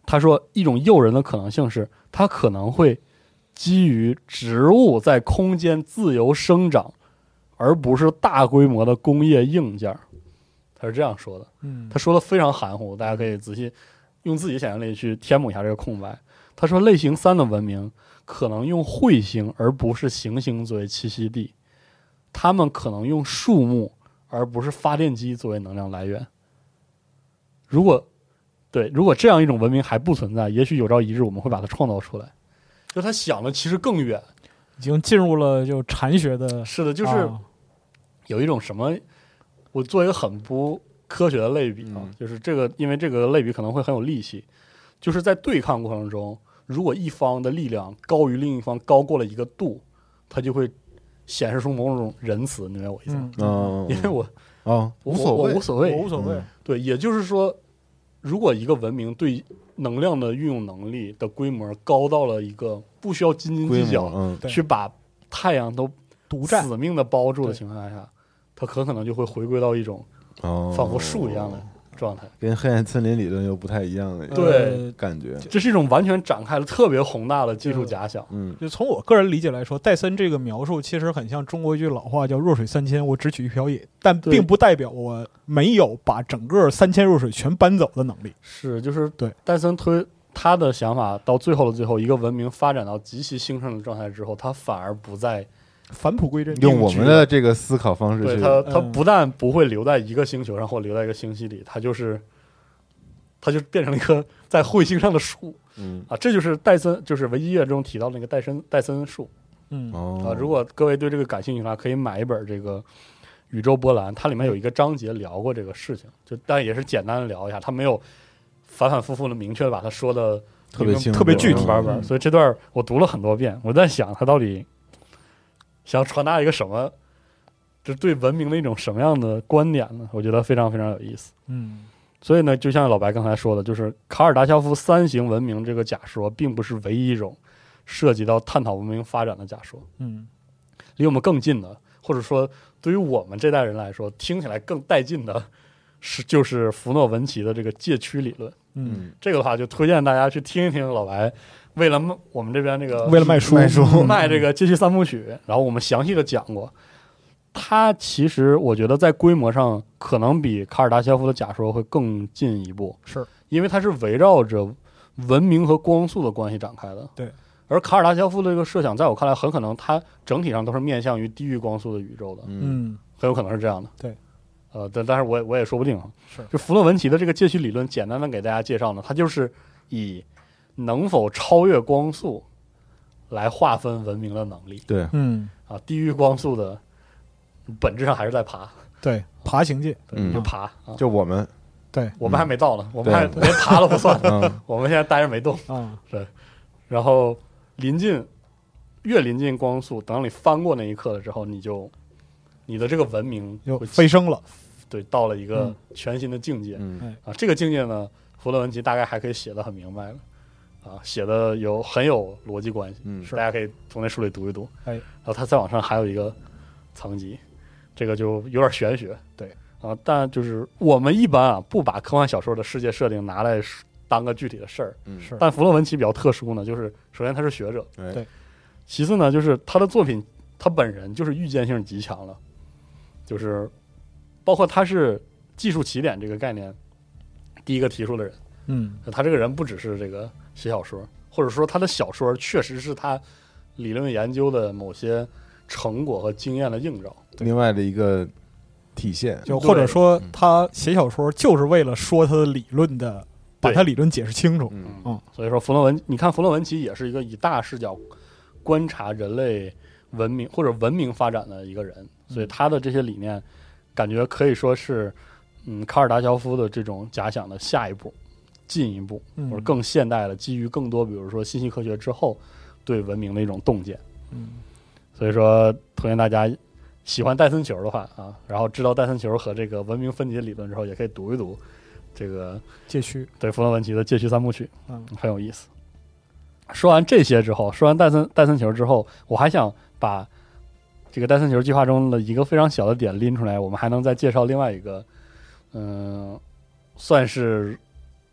Speaker 2: 他说一种诱人的可能性是，它可能会基于植物在空间自由生长，而不是大规模的工业硬件。他是这样说的，他说的非常含糊，大家可以仔细用自己想象力去填补一下这个空白。他说类型3的文明可能用彗星而不是行星作为栖息地，他们可能用树木而不是发电机作为能量来源。如果这样一种文明还不存在，也许有朝一日我们会把它创造出来。就他想的其实更远，
Speaker 3: 已经进入了就禅学的。
Speaker 2: 是的，就是有一种什么，我做一个很不科学的类比啊，就是这个，因为这个类比可能会很有戾气，就是在对抗过程中，如果一方的力量高于另一方高过了一个度，它就会显示出某种仁慈，你明白我意思吗？因为我
Speaker 4: 无所谓，
Speaker 2: 对，也就是说，如果一个文明对能量的运用能力的规模高到了一个不需要斤斤计较，去把太阳都死命的包住的情况下，它很可能就会回归到一种仿佛树一样的状态，
Speaker 4: 跟黑暗森林理论又不太一样的感觉。
Speaker 2: 这是一种完全展开了特别宏大的技术假想。
Speaker 3: 就从我个人理解来说，戴森这个描述其实很像中国一句老话，叫“弱水三千，我只取一瓢饮”，但并不代表我没有把整个3000弱水全搬走的能力。
Speaker 2: 是，就是
Speaker 3: 对
Speaker 2: 戴森他的想法到最后的最后，一个文明发展到极其兴盛的状态之后，他反而不再
Speaker 3: 返璞归真，
Speaker 4: 用我们的这个思考方式去，
Speaker 2: 对他不但不会留在一个星球上或留在一个星系里，他就变成了一棵在彗星上的树。这就是戴森，就是维基页中提到的那个戴森树。如果各位对这个感兴趣的话，可以买一本这个《宇宙波澜》，它里面有一个章节聊过这个事情，但也是简单的聊一下，他没有反反复复的明确的把它说的
Speaker 4: 特别清楚、
Speaker 3: 特别具体，
Speaker 2: 所以这段我读了很多遍，我在想他到底想传达一个什么，就对文明的一种什么样的观点呢？我觉得非常非常有意思。所以呢，就像老白刚才说的，就是卡尔达肖夫3型文明这个假说，并不是唯一一种涉及到探讨文明发展的假说。离我们更近的，或者说对于我们这代人来说，听起来更带劲的，就是弗诺文奇的这个界区理论。这个的话就推荐大家去听一听老白为了我们这边这个
Speaker 3: 为了卖书
Speaker 2: 卖这个街区3部曲，然后我们详细的讲过。它其实我觉得在规模上可能比卡尔达肖夫的假说会更进一步，
Speaker 3: 是
Speaker 2: 因为它是围绕着文明和光速的关系展开的。
Speaker 3: 对，
Speaker 2: 而卡尔达肖夫的这个设想，在我看来，很可能它整体上都是面向于低于光速的宇宙的。很有可能是这样的。
Speaker 3: 对，
Speaker 2: 但是我也说不定啊。
Speaker 3: 是，
Speaker 2: 就弗洛文奇的这个界区理论，简单的给大家介绍呢，它就是以能否超越光速来划分文明的能力。
Speaker 4: 对，
Speaker 2: 低于光速的本质上还是在爬。
Speaker 3: 对，爬行界，
Speaker 2: 就爬，
Speaker 4: 就我们，
Speaker 3: 对，
Speaker 2: 我们还没到呢，我们还连爬都不算，我们现在待着没动。是，然后越临近光速，等你翻过那一刻了之后，你的这个文明
Speaker 3: 就飞升了，
Speaker 2: 对，到了一个全新的境界。这个境界呢，弗洛文奇大概还可以写得很明白了，写的很有逻辑关系，大家可以从那书里读一读。然后他再往上还有一个层级，这个就有点玄学。
Speaker 3: 对
Speaker 2: 但就是我们一般不把科幻小说的世界设定拿来当个具体的事儿。
Speaker 3: 是，
Speaker 2: 但弗洛文奇比较特殊呢，就是首先他是学者，
Speaker 3: 对，
Speaker 2: 其次呢，就是他的作品他本人就是预见性极强了，就是包括他是技术起点这个概念第一个提出的人。他这个人不只是这个写小说，或者说他的小说确实是他理论研究的某些成果和经验的映照，
Speaker 4: 另外的一个体现，
Speaker 3: 就或者说他写小说就是为了说他的理论的，把他理论解释清楚。
Speaker 2: 所以说你看弗洛文奇也是一个以大视角观察人类文明或者文明发展的一个人，所以他的这些理念感觉可以说是卡尔达肖夫的这种假想的下一步、进一步，或者更现代的，基于更多比如说信息科学之后对文明的一种洞见。所以说推荐大家喜欢戴森球的话然后知道戴森球和这个文明分解理论之后，也可以读一读这个
Speaker 3: 界区，
Speaker 2: 对弗洛文奇的界区3部曲，很有意思。说完这些之后，说完戴森球之后，我还想把这个戴森球计划中的一个非常小的点拎出来，我们还能再介绍另外一个算是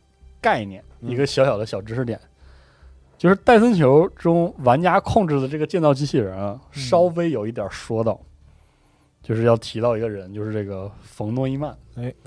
Speaker 2: 概念，一个小小的小知识点，就是戴森球中玩家控制的这个建造机器人啊，稍微有一点说到，就是要提到一个人，就是这个冯诺依曼。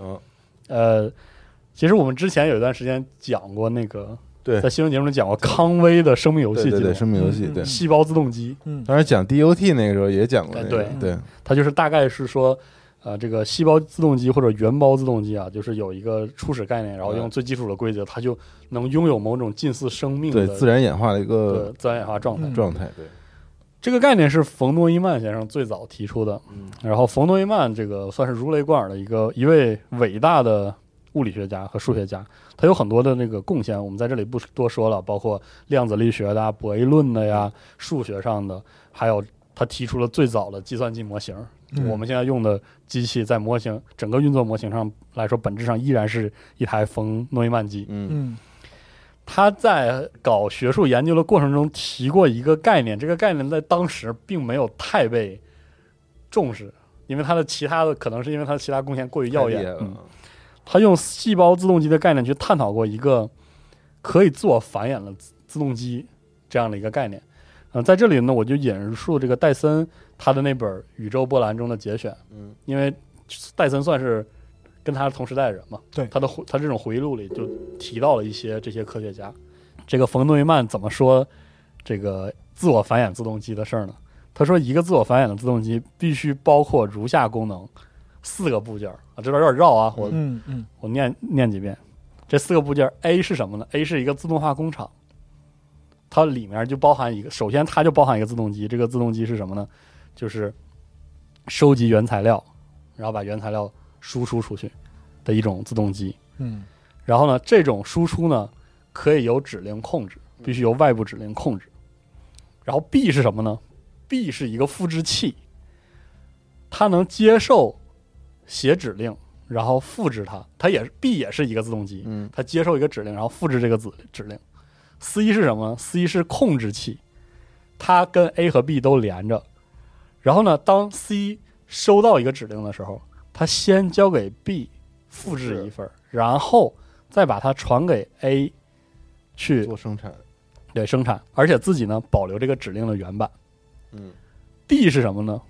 Speaker 2: 其实我们之前有一段时间讲过那个，
Speaker 4: 对，
Speaker 2: 在新闻节目里讲过康威的生命游戏，
Speaker 4: 对，生命游戏，对，
Speaker 2: 细胞自动机。
Speaker 4: 当时讲 DOT 那个时候也讲过那个，对，
Speaker 2: 它就是大概是说，这个细胞自动机或者原胞自动机啊，就是有一个初始概念，然后用最基础的规则，它就能拥有某种近似生命的
Speaker 4: 自然演化的一个
Speaker 2: 自然演化状态。
Speaker 4: 对，
Speaker 2: 这个概念是冯诺依曼先生最早提出的。然后冯诺依曼这个算是如雷贯耳的一位伟大的物理学家和数学家，他有很多的那个贡献，我们在这里不多说了，包括量子力学的、博弈论的呀、数学上的，还有他提出了最早的计算机模型。我们现在用的机器在模型整个运作模型上来说，本质上依然是一台冯诺依曼机。他在搞学术研究的过程中提过一个概念，这个概念在当时并没有太被重视，因为他的可能是因为他的其他贡献过于耀眼。他用细胞自动机的概念去探讨过一个可以自我繁衍的自动机这样的一个概念。在这里呢，我就引述这个戴森他的那本《宇宙波澜》中的节选。因为戴森算是跟他同时代的人嘛，
Speaker 3: 对，
Speaker 2: 他这种回忆录里就提到了一些这些科学家。这个冯诺依曼怎么说这个自我繁衍自动机的事儿呢？他说，一个自我繁衍的自动机必须包括如下功能，4个部件啊，这段有点绕啊，我念几遍。这4个部件 A 是什么呢？ A 是一个自动化工厂，它里面就包含首先它就包含一个自动机，这个自动机是什么呢？就是收集原材料，然后把原材料输出出去的一种自动机。然后呢，这种输出呢可以由指令控制，必须由外部指令控制。然后 B 是什么呢？ B 是一个复制器，它能接受写指令，然后复制它。B 也是一个自动机，它接受一个指令，然后复制这个指令。C 是什么呢？ C 是控制器，它跟 A 和 B 都连着。然后呢，当 C 收到一个指令的时候，它先交给 B 复制一份，然后再把它传给 A 去
Speaker 4: 做生产，
Speaker 2: 对，生产，而且自己呢保留这个指令的原版。D 是什么呢？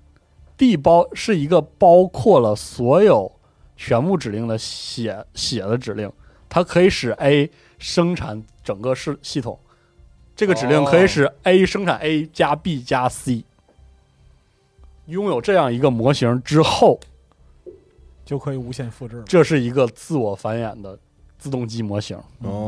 Speaker 2: D 是一个包括了所有全部指令的写的指令，它可以使 A 生产整个系统。这个指令可以使 A 生产 A 加 B 加 C。拥有这样一个模型之后，
Speaker 3: 就可以无限复制了。
Speaker 2: 这是一个自我繁衍的自动机模型。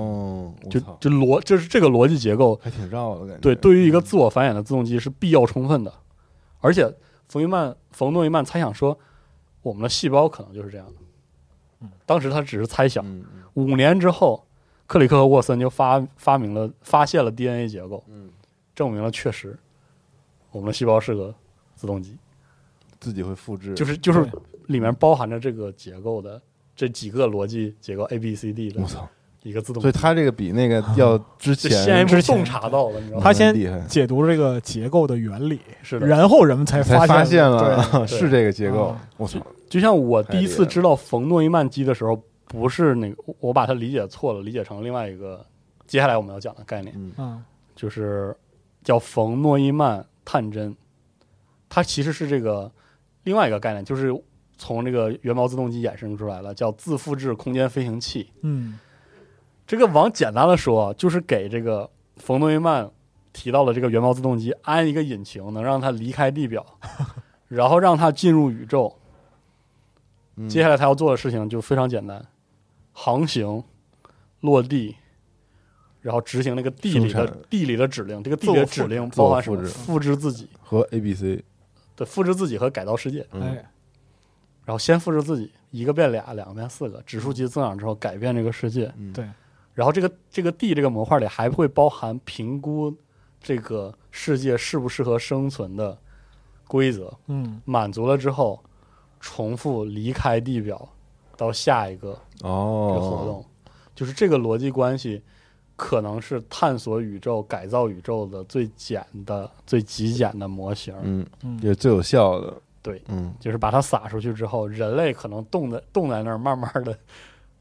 Speaker 2: 就是这个逻辑结构
Speaker 4: 还挺绕的感觉。
Speaker 2: 对，对于一个自我繁衍的自动机是必要充分的。而且冯诺依曼猜想说，我们的细胞可能就是这样的。当时他只是猜想。5年之后，克里克和沃森就发现了 DNA 结构，证明了确实我们的细胞是个自动机，
Speaker 4: 自己会复制，
Speaker 2: 就是里面包含着这个结构的这几个逻辑结构 ABCD 的一个自动机。
Speaker 4: 所以他这个比那个要之前
Speaker 2: 先一步洞察到了，你知道吗？
Speaker 3: 他先解读这个结构的原理，
Speaker 2: 是的，
Speaker 3: 然后人们才发
Speaker 4: 现了是这个结构。我操！
Speaker 2: 就像我第一次知道冯诺依曼机的时候，不是那个我把它理解错了，理解成另外一个接下来我们要讲的概念，就是叫冯诺依曼探针。它其实是这个另外一个概念，就是从这个原毛自动机衍生出来了，叫自复制空间飞行器。这个往简单的说，就是给这个冯诺依曼提到的这个原毛自动机安一个引擎，能让它离开地表，然后让它进入宇宙。接下来他要做的事情就非常简单，航行、落地，然后执行那个地理的指令。这个地理的指令包含什么？复制自己
Speaker 4: 和 ABC。
Speaker 2: 对，复制自己和改造世界。然后先复制自己，一个变俩，两个变4个，指数级增长之后改变这个世界。
Speaker 3: 对。
Speaker 2: 然后这个地这个模块里还会包含评估这个世界适不适合生存的规则。满足了之后，重复离开地表到下一个这个活动。就是这个逻辑关系可能是探索宇宙、改造宇宙的最极简的模型。
Speaker 4: 也最有效的。
Speaker 2: 对，就是把它撒出去之后，人类可能冻在那儿，慢慢的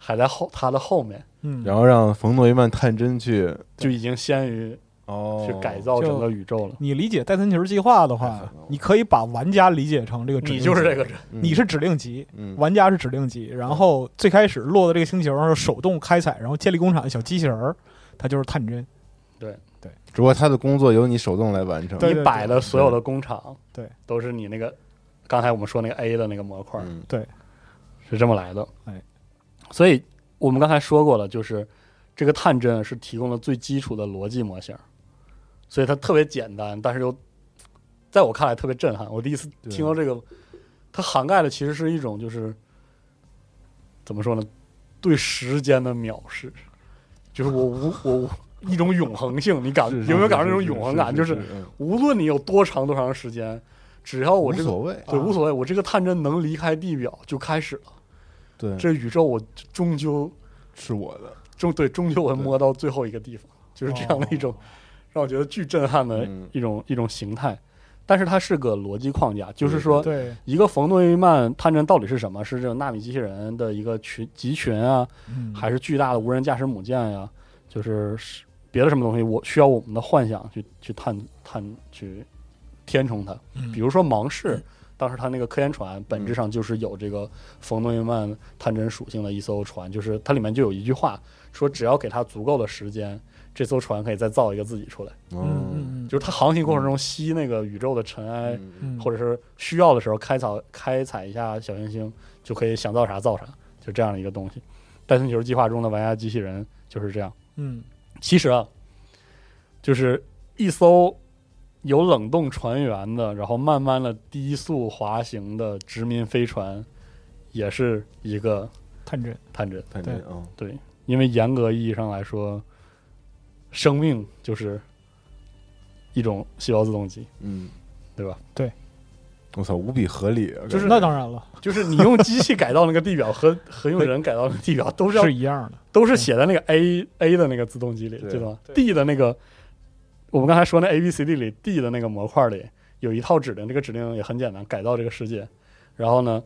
Speaker 2: 还在他的后面，
Speaker 4: 然后让冯诺依曼探针去，
Speaker 2: 就已经先于去改造整个宇宙了。
Speaker 3: 你理解戴森球计划的话，你可以把玩家理解成这个指令集，
Speaker 2: 你就是这个人，
Speaker 3: 你是指令集，玩家是指令集。然后最开始落到这个星球上手动开采，然后建立工厂的小机器人，它就是探针。
Speaker 2: 对，
Speaker 4: 只不过他的工作由你手动来完成。
Speaker 2: 你摆的所有的工厂，
Speaker 3: 对，
Speaker 2: 都是你那个刚才我们说那个 A 的那个模块，
Speaker 3: 对，
Speaker 2: 是这么来的。所以我们刚才说过了，就是这个探针是提供了最基础的逻辑模型，所以它特别简单，但是又在我看来特别震撼。我第一次听到这个，它涵盖的其实是一种就是怎么说呢，对时间的藐视，就是我一种永恒性。你有没有感受那种永恒感？就是无论你有多长时间，只要我这个无所谓，我这个探针能离开地表就开始了。
Speaker 4: 对，
Speaker 2: 这宇宙我终究
Speaker 4: 是我的，
Speaker 2: 终究我摸到最后一个地方，就是这样的一种让我觉得巨震撼的一种形态。但是它是个逻辑框架，就是说，一个冯诺依曼探针到底是什么？是这种纳米机器人的一个集群啊，还是巨大的无人驾驶母舰呀？就是别的什么东西？我需要我们的幻想去去填充它。比如说芒氏。当时他那个科研船本质上就是有这个冯诺依曼探针属性的一艘船，就是它里面就有一句话说，只要给它足够的时间，这艘船可以再造一个自己出来。就是它航行过程中吸那个宇宙的尘埃，或者是需要的时候开采一下小行星，就可以想造啥造啥，就这样的一个东西。戴森球计划中的玩家机器人就是这样。其实啊，就是一艘有冷冻船员的，然后慢慢的低速滑行的殖民飞船，也是一个
Speaker 3: 探针。
Speaker 2: 对，因为严格意义上来说，生命就是一种细胞自动机，对吧？
Speaker 3: 对，
Speaker 4: 我操，无比合理啊！
Speaker 3: 就是那当然了，
Speaker 2: 就是你用机器改造那个地表和用人改造那个地表都
Speaker 3: 是一样的，
Speaker 2: 都是写在那个 A 的那个自动机里，对吧 ？D 的那个。我们刚才说那 ABCD 里 D 的那个模块里有一套指令，这个指令也很简单，改造这个世界。然后呢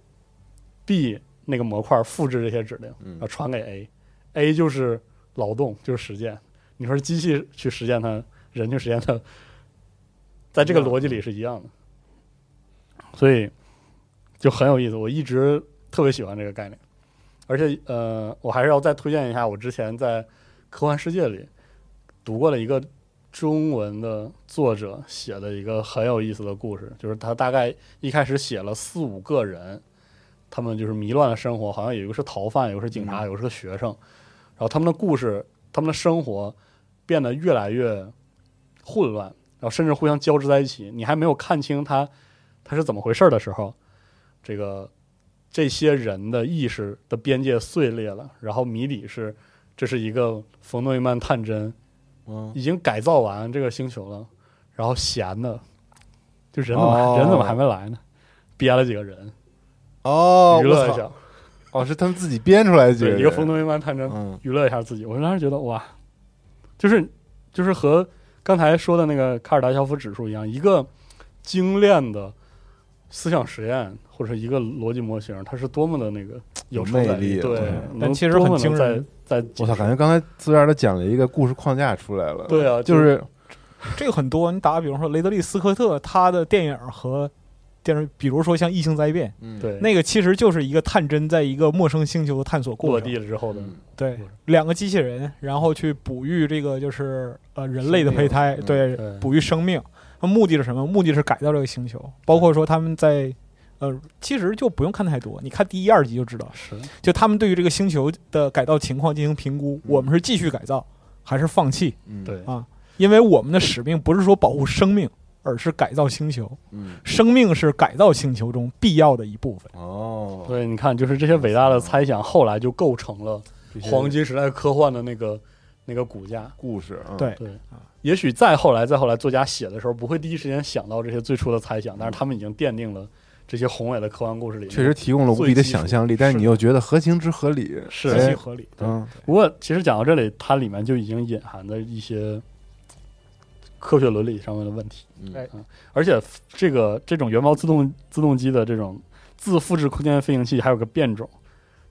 Speaker 2: ，B 那个模块复制这些指令，然后传给 A 就是劳动，就是实践。你说机器去实践它，人去实践它，在这个逻辑里是一样的，所以就很有意思。我一直特别喜欢这个概念，而且我还是要再推荐一下我之前在科幻世界里读过的一个中文的作者写的一个很有意思的故事，就是他大概一开始写了4-5个人，他们就是迷乱的生活，好像有一个是逃犯，有一个是警察，有一个是个学生，然后他们的故事，他们的生活变得越来越混乱，然后甚至互相交织在一起，你还没有看清他是怎么回事的时候，这些人的意识的边界碎裂了，然后谜底是这是一个冯诺依曼探针已经改造完这个星球了，然后闲的，就人怎么还没来呢？编了几个人娱乐一下。
Speaker 4: 是他们自己编出来的几个人，
Speaker 2: 一个冯诺依曼探针娱乐一下自己。我当时觉得哇，就是和刚才说的那个卡尔达肖夫指数一样，一个精炼的思想实验或者一个逻辑模型，它是多么的那个
Speaker 4: 有魅力，
Speaker 2: 对，
Speaker 3: 但其实很惊人。
Speaker 4: 我操，感觉刚才自然的讲了一个故事框架出来了。
Speaker 2: 对啊，
Speaker 4: 就是
Speaker 3: 这个很多。你打比方说雷德利·斯科特他的电影和电视，比如说像《异星灾变》，
Speaker 2: 对，
Speaker 3: 那个其实就是一个探针在一个陌生星球的探索过程，
Speaker 2: 落地了之后的，
Speaker 3: 对，2个机器人，然后去哺育这个就是人类的胚胎，对，哺育生命。目的是什么？目的是改造这个星球，包括说他们在。其实就不用看太多，你看第1、2集就知道，
Speaker 2: 是
Speaker 3: 就他们对于这个星球的改造情况进行评估，我们是继续改造还是放弃？
Speaker 2: 对
Speaker 3: 啊，因为我们的使命不是说保护生命，而是改造星球。生命是改造星球中必要的一部分。
Speaker 2: 对，你看，就是这些伟大的猜想，后来就构成了黄金时代科幻的那个骨架
Speaker 4: 故事。
Speaker 3: 对，
Speaker 2: 也许再后来，作家写的时候不会第一时间想到这些最初的猜想，但是他们已经奠定了。这些宏伟的科幻故事里，
Speaker 4: 确实提供了无比的想象力，但是你又觉得合情之合理，
Speaker 2: 是
Speaker 3: 合情合理。
Speaker 2: 不过其实讲到这里，它里面就已经隐含的一些科学伦理上面的问题。而且这种原毛自动机的这种自复制空间飞行器还有个变种，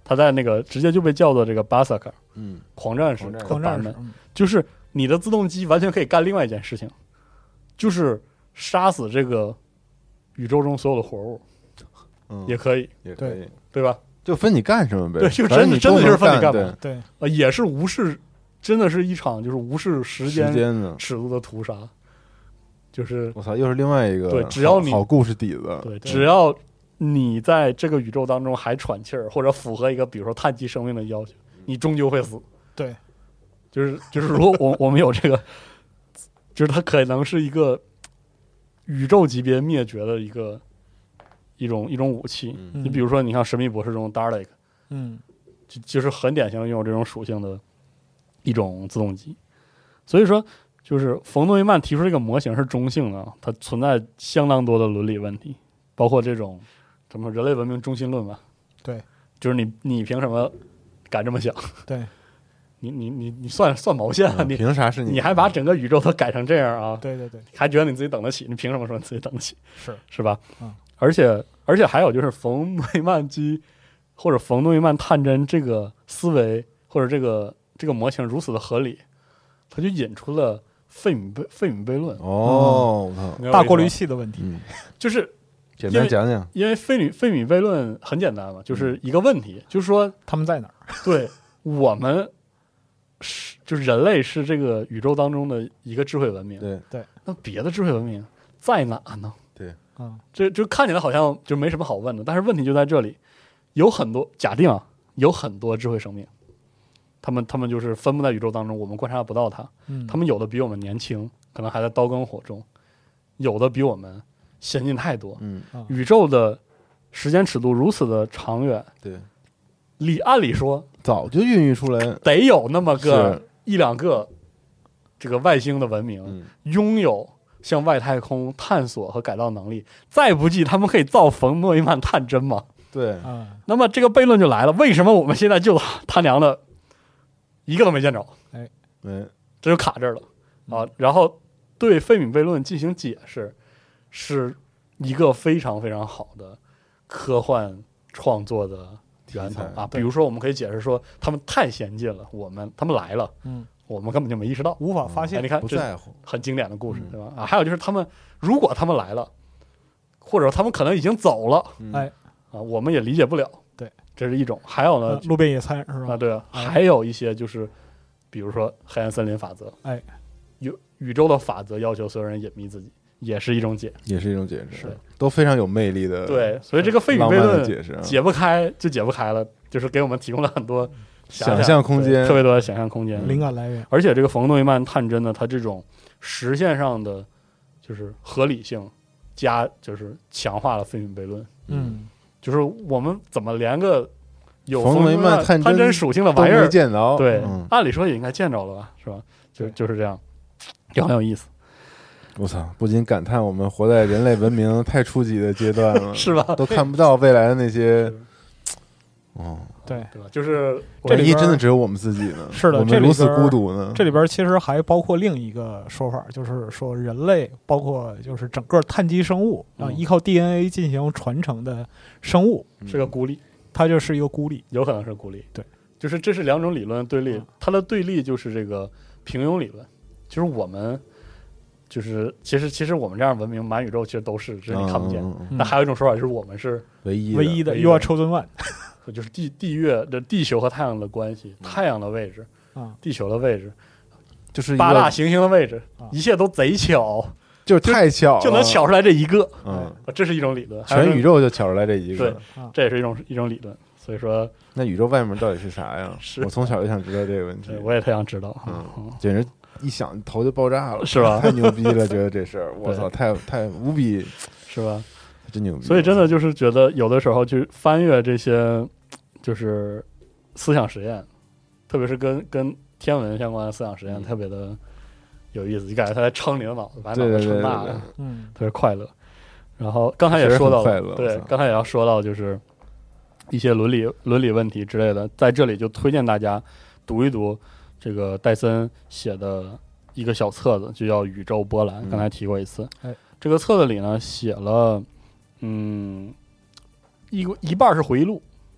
Speaker 2: 它在那个直接就被叫做这个 Berserker， 狂战士
Speaker 3: 版本，
Speaker 2: 就是你的自动机完全可以干另外一件事情，就是杀死这个宇宙中所有的活物，也可以，对吧？
Speaker 4: 就分你干什么呗。
Speaker 2: 对，就真的就是分你干嘛。
Speaker 3: 对，
Speaker 2: 也是无视，真的是一场就是无视时间尺度的屠杀。就是
Speaker 4: 我操，又是另外一个
Speaker 2: 对，只要你
Speaker 4: 好故事底子，
Speaker 2: 对，只要你在这个宇宙当中还喘气儿，或者符合一个比如说碳基生命的要求，你终究会死。
Speaker 3: 对，
Speaker 2: 就是如果我们有这个，就是它可能是一个宇宙级别灭绝的一种武器。你比如说，你看《神秘博士》中 Dalek， 就是很典型的拥有这种属性的一种自动机。所以说，就是冯诺依曼提出这个模型是中性的，它存在相当多的伦理问题，包括这种什么人类文明中心论吧。
Speaker 3: 对，
Speaker 2: 就是你凭什么敢这么想？
Speaker 3: 对，
Speaker 2: 你算毛线啊？你
Speaker 4: 凭啥是
Speaker 2: 你还把整个宇宙都改成这样啊？
Speaker 3: 对对对，
Speaker 2: 还觉得你自己等得起？你凭什么说你自己等得起？是吧？而且还有就是冯诺依曼机或者冯诺依曼探针这个思维或者这个模型如此的合理，它就引出了费米悖论。
Speaker 3: 大过滤器的问题，
Speaker 2: 就是
Speaker 4: 简单讲讲，
Speaker 2: 因为费米悖论很简单嘛，就是一个问题，就是说
Speaker 3: 他们在哪儿？
Speaker 2: 对，我们就是人类是这个宇宙当中的一个智慧文明，
Speaker 3: 对，
Speaker 2: 那别的智慧文明在哪呢？
Speaker 4: 对，
Speaker 2: 这就看起来好像就没什么好问的，但是问题就在这里，有很多假定啊，有很多智慧生命，他们就是分布在宇宙当中，我们观察不到它，他们有的比我们年轻，可能还在刀耕火种，有的比我们先进太多，宇宙的时间尺度如此的长远，
Speaker 4: 对，
Speaker 2: 按理说
Speaker 4: 早就孕育出来，
Speaker 2: 得有那么个一两个这个外星的文明，拥有向外太空探索和改造能力，再不济他们可以造冯诺依曼探针嘛？
Speaker 4: 对，
Speaker 2: 那么这个悖论就来了，为什么我们现在就他娘的一个都没见着？这就卡这儿了啊！然后对费米悖论进行解释，是一个非常非常好的科幻创作的源头啊。比如说，我们可以解释说，他们太先进了，他们来了，我们根本就没意识到，
Speaker 3: 无法发现。
Speaker 2: 你看，
Speaker 4: 不在乎，
Speaker 2: 很经典的故事，对吧？啊，还有就是如果他们来了，或者他们可能已经走了，我们也理解不了。
Speaker 3: 对，
Speaker 2: 这是一种。还有呢，
Speaker 3: 路边野餐是吧？
Speaker 2: 对啊，还有一些就是，比如说黑暗森林法则，宇宙的法则要求所有人隐秘自己，也是一种解释，都非常有魅力的。 对，所以这个费米悖论解不开了，就是给我们提供了很多
Speaker 4: 想象空间，
Speaker 2: 特别多的想象空间，
Speaker 3: 灵感来源。
Speaker 2: 而且这个冯诺依曼探针呢，它这种实现上的就是合理性就是强化了费米悖论。就是我们怎么连个有冯诺依曼探针属性的玩意儿
Speaker 4: 见着？
Speaker 2: 对，按理说也应该见着了吧，是吧？就是这样，就很有意思。
Speaker 4: 我操！不禁感叹我们活在人类文明太初级的阶段了，
Speaker 2: 是吧？
Speaker 4: 都看不到未来的那些。
Speaker 3: 对
Speaker 2: 吧？就是
Speaker 4: 这里真的只有我们自己呢，
Speaker 3: 是的，
Speaker 4: 我们如此孤独呢。
Speaker 3: 这里边其实还包括另一个说法，就是说人类包括就是整个碳基生物依靠 DNA 进行传承的生物
Speaker 2: 是个孤立，
Speaker 3: 它就是一个孤立，
Speaker 2: 有可能是孤立。
Speaker 3: 对，
Speaker 2: 就是这是两种理论对立，它的对立就是这个平庸理论，就是我们。就是其实我们这样文明满宇宙其实都是，只是你看不见。那还有一种说法就是我们是
Speaker 4: 唯一
Speaker 3: 的 ，You are chosen one，
Speaker 2: 就是地球和太阳的关系，太阳的位置，地球的位置，
Speaker 4: 就是
Speaker 2: 8大行星的位置，一切都贼巧，
Speaker 4: 就太巧了，
Speaker 2: 就能巧出来这一个。这是一种理论，
Speaker 4: 全宇宙就巧出来这一个。
Speaker 2: 对，这也是一种理论。所以说，
Speaker 4: 那宇宙外面到底是啥呀？我从小就想知道这个问题，
Speaker 2: 我也特想知道。
Speaker 4: 简直。一想头就爆炸了，
Speaker 2: 是吧？
Speaker 4: 太牛逼了，觉得这事儿，我操，太无比，
Speaker 2: 是吧？
Speaker 4: 真牛逼！
Speaker 2: 所以真的就是觉得有的时候去翻阅这些就是思想实验，特别是跟天文相关的思想实验，特别的有意思。你感觉他在撑你的脑子，把脑子撑大了，特别快乐。然后刚才也说到，对，刚才也要说到就是一些伦理问题之类的，在这里就推荐大家读一读。这个戴森写的一个小册子就叫《宇宙波澜》，刚才提过一次。这个册子里呢写了，一半是回忆录，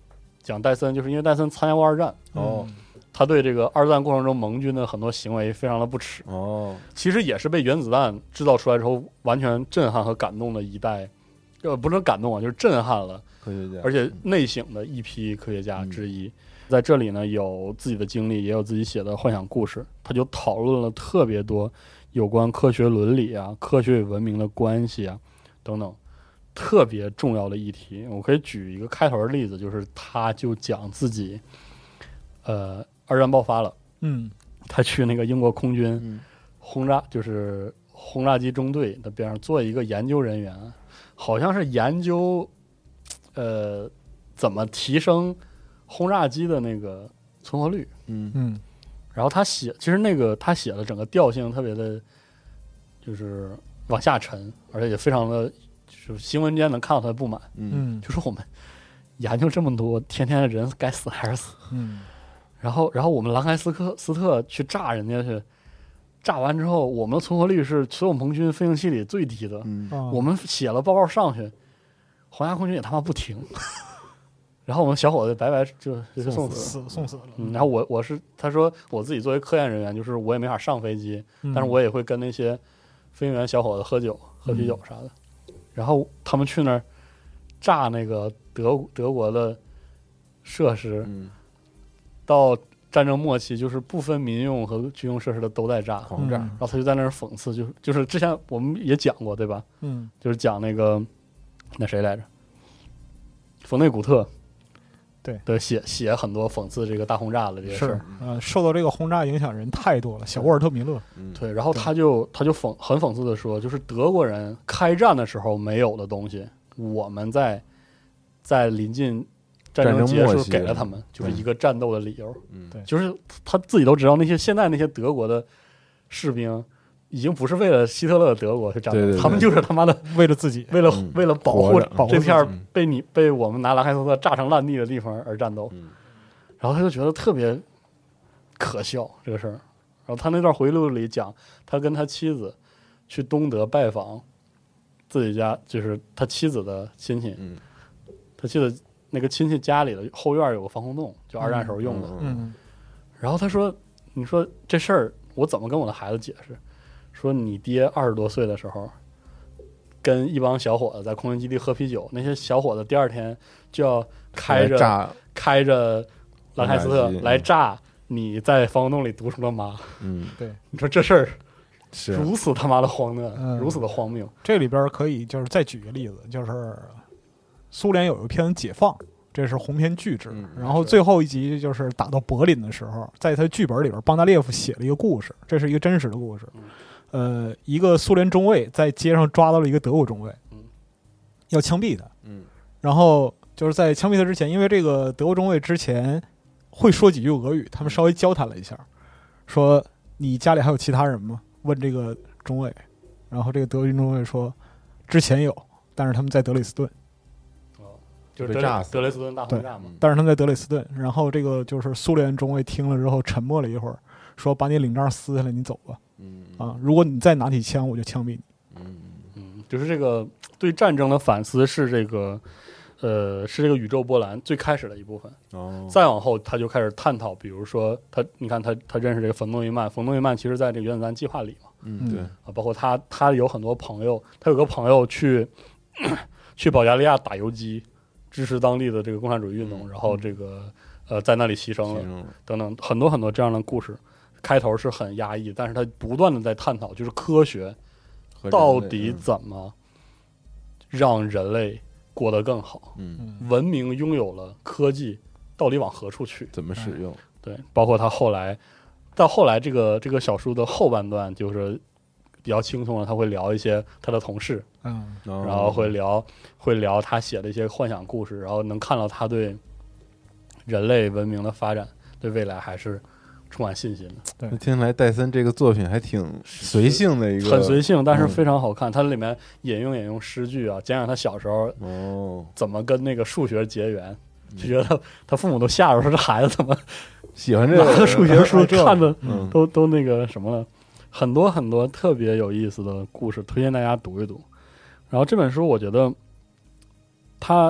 Speaker 2: 讲戴森，就是因为戴森参加过二战，他对这个二战过程中盟军的很多行为非常的不耻，其实也是被原子弹制造出来之后完全震撼和感动的一代，不是感动啊，就是震撼了
Speaker 4: 科学家，
Speaker 2: 而且内省的一批科学家之一。在这里呢，有自己的经历，也有自己写的幻想故事，他就讨论了特别多有关科学伦理啊、科学与文明的关系啊等等特别重要的议题。我可以举一个开头的例子，就是他就讲自己二战爆发了，他去那个英国空军轰炸，就是轰炸机中队的边上做一个研究人员，好像是研究怎么提升轰炸机的那个存活率。然后他写的整个调性特别的就是往下沉，而且也非常的就是新闻间能看到他的不满。就说我们研究这么多，天天的人该死还是死。然后我们兰开斯特去炸人家去，炸完之后我们的存活率是所有盟军飞行器里最低的。我们写了报告上去，皇家空军也他妈不听。然后我们小伙子白白就送死了。然后他说我自己作为科研人员，就是我也没法上飞机，但是我也会跟那些飞行员小伙子喝啤酒啥的。然后他们去那儿炸那个德国的设施，到战争末期就是不分民用和军用设施的都在炸，
Speaker 4: 狂炸。
Speaker 2: 然后他就在那儿讽刺，就是之前我们也讲过对吧？就是讲那个那谁来着，冯内古特。对，写很多讽刺这个大轰炸的这些事儿。
Speaker 3: 受到这个轰炸影响人太多了，小沃尔特米勒。
Speaker 2: 对，然后他就很讽刺的说，就是德国人开战的时候没有的东西，我们在临近战争结束给了他们，就是一个战斗的理由。
Speaker 3: 对，
Speaker 2: 就是他自己都知道，现在那些德国的士兵已经不是为了希特勒的德国去战斗，他们就是他妈的
Speaker 3: 为了自己，
Speaker 2: 为了保护这片被我们拿兰开斯特炸成烂地的地方而战斗。然后他就觉得特别可笑这个事儿。然后他那段回忆录里讲，他跟他妻子去东德拜访自己家，就是他妻子的亲戚。他妻子那个亲戚家里的后院有个防空洞，就二战时候用的。然后他说：“你说这事儿我怎么跟我的孩子解释？说你爹20多岁的时候，跟一帮小伙子在空军基地喝啤酒，那些小伙子第二天就要开着兰开斯特来炸你在防空洞里读书的妈。
Speaker 3: 对，
Speaker 2: 你说这事儿
Speaker 4: 是
Speaker 2: 如此他妈的荒诞，如此的荒谬。
Speaker 3: 这里边可以就是再举个例子，就是苏联有一篇《解放》，这是鸿篇巨制。然后最后一集就是打到柏林的时候，在他剧本里边，邦达列夫写了一个故事，这是一个真实的故事。一个苏联中尉在街上抓到了一个德国中尉，要枪毙他。然后就是在枪毙他之前，因为这个德国中尉之前会说几句俄语，他们稍微交谈了一下，说你家里还有其他人吗？问这个中尉，然后这个德国中尉说之前有，但是他们在德累斯顿。
Speaker 2: 就是德累斯顿大轰炸嘛。
Speaker 3: 但是他们在德累斯顿，然后这个就是苏联中尉听了之后沉默了一会儿，说把你领章撕下来，你走吧。如果你再拿起枪，我就枪毙你。
Speaker 2: 就是这个对战争的反思是这个宇宙波澜最开始的一部分。再往后他就开始探讨，比如说你看他认识这个冯诺依曼其实在这个原子弹计划里嘛。
Speaker 4: 对
Speaker 2: 包括他有很多朋友，他有个朋友去保加利亚打游击，支持当地的这个共产主义运动，然后这个在那里牺牲了等等，很多很多这样的故事。开头是很压抑，但是他不断的在探讨，就是科学到底怎么让人类过得更好。文明拥有了科技，到底往何处去？
Speaker 4: 怎么使用？
Speaker 2: 对，包括他后来这个小说的后半段就是比较轻松了，他会聊一些他的同事，然后会聊他写的一些幻想故事，然后能看到他对人类文明的发展，对未来还是充满信心的。
Speaker 3: 对，
Speaker 4: 听起来戴森这个作品还挺随性的一个，
Speaker 2: 很随性，但是非常好看。它里面引用诗句啊，讲讲他小时候怎么跟那个数学结缘，就觉得他父母都吓着，说这孩子怎么
Speaker 4: 喜欢这个
Speaker 2: 数学书看的都那个什么了。很多很多特别有意思的故事，推荐大家读一读。然后这本书我觉得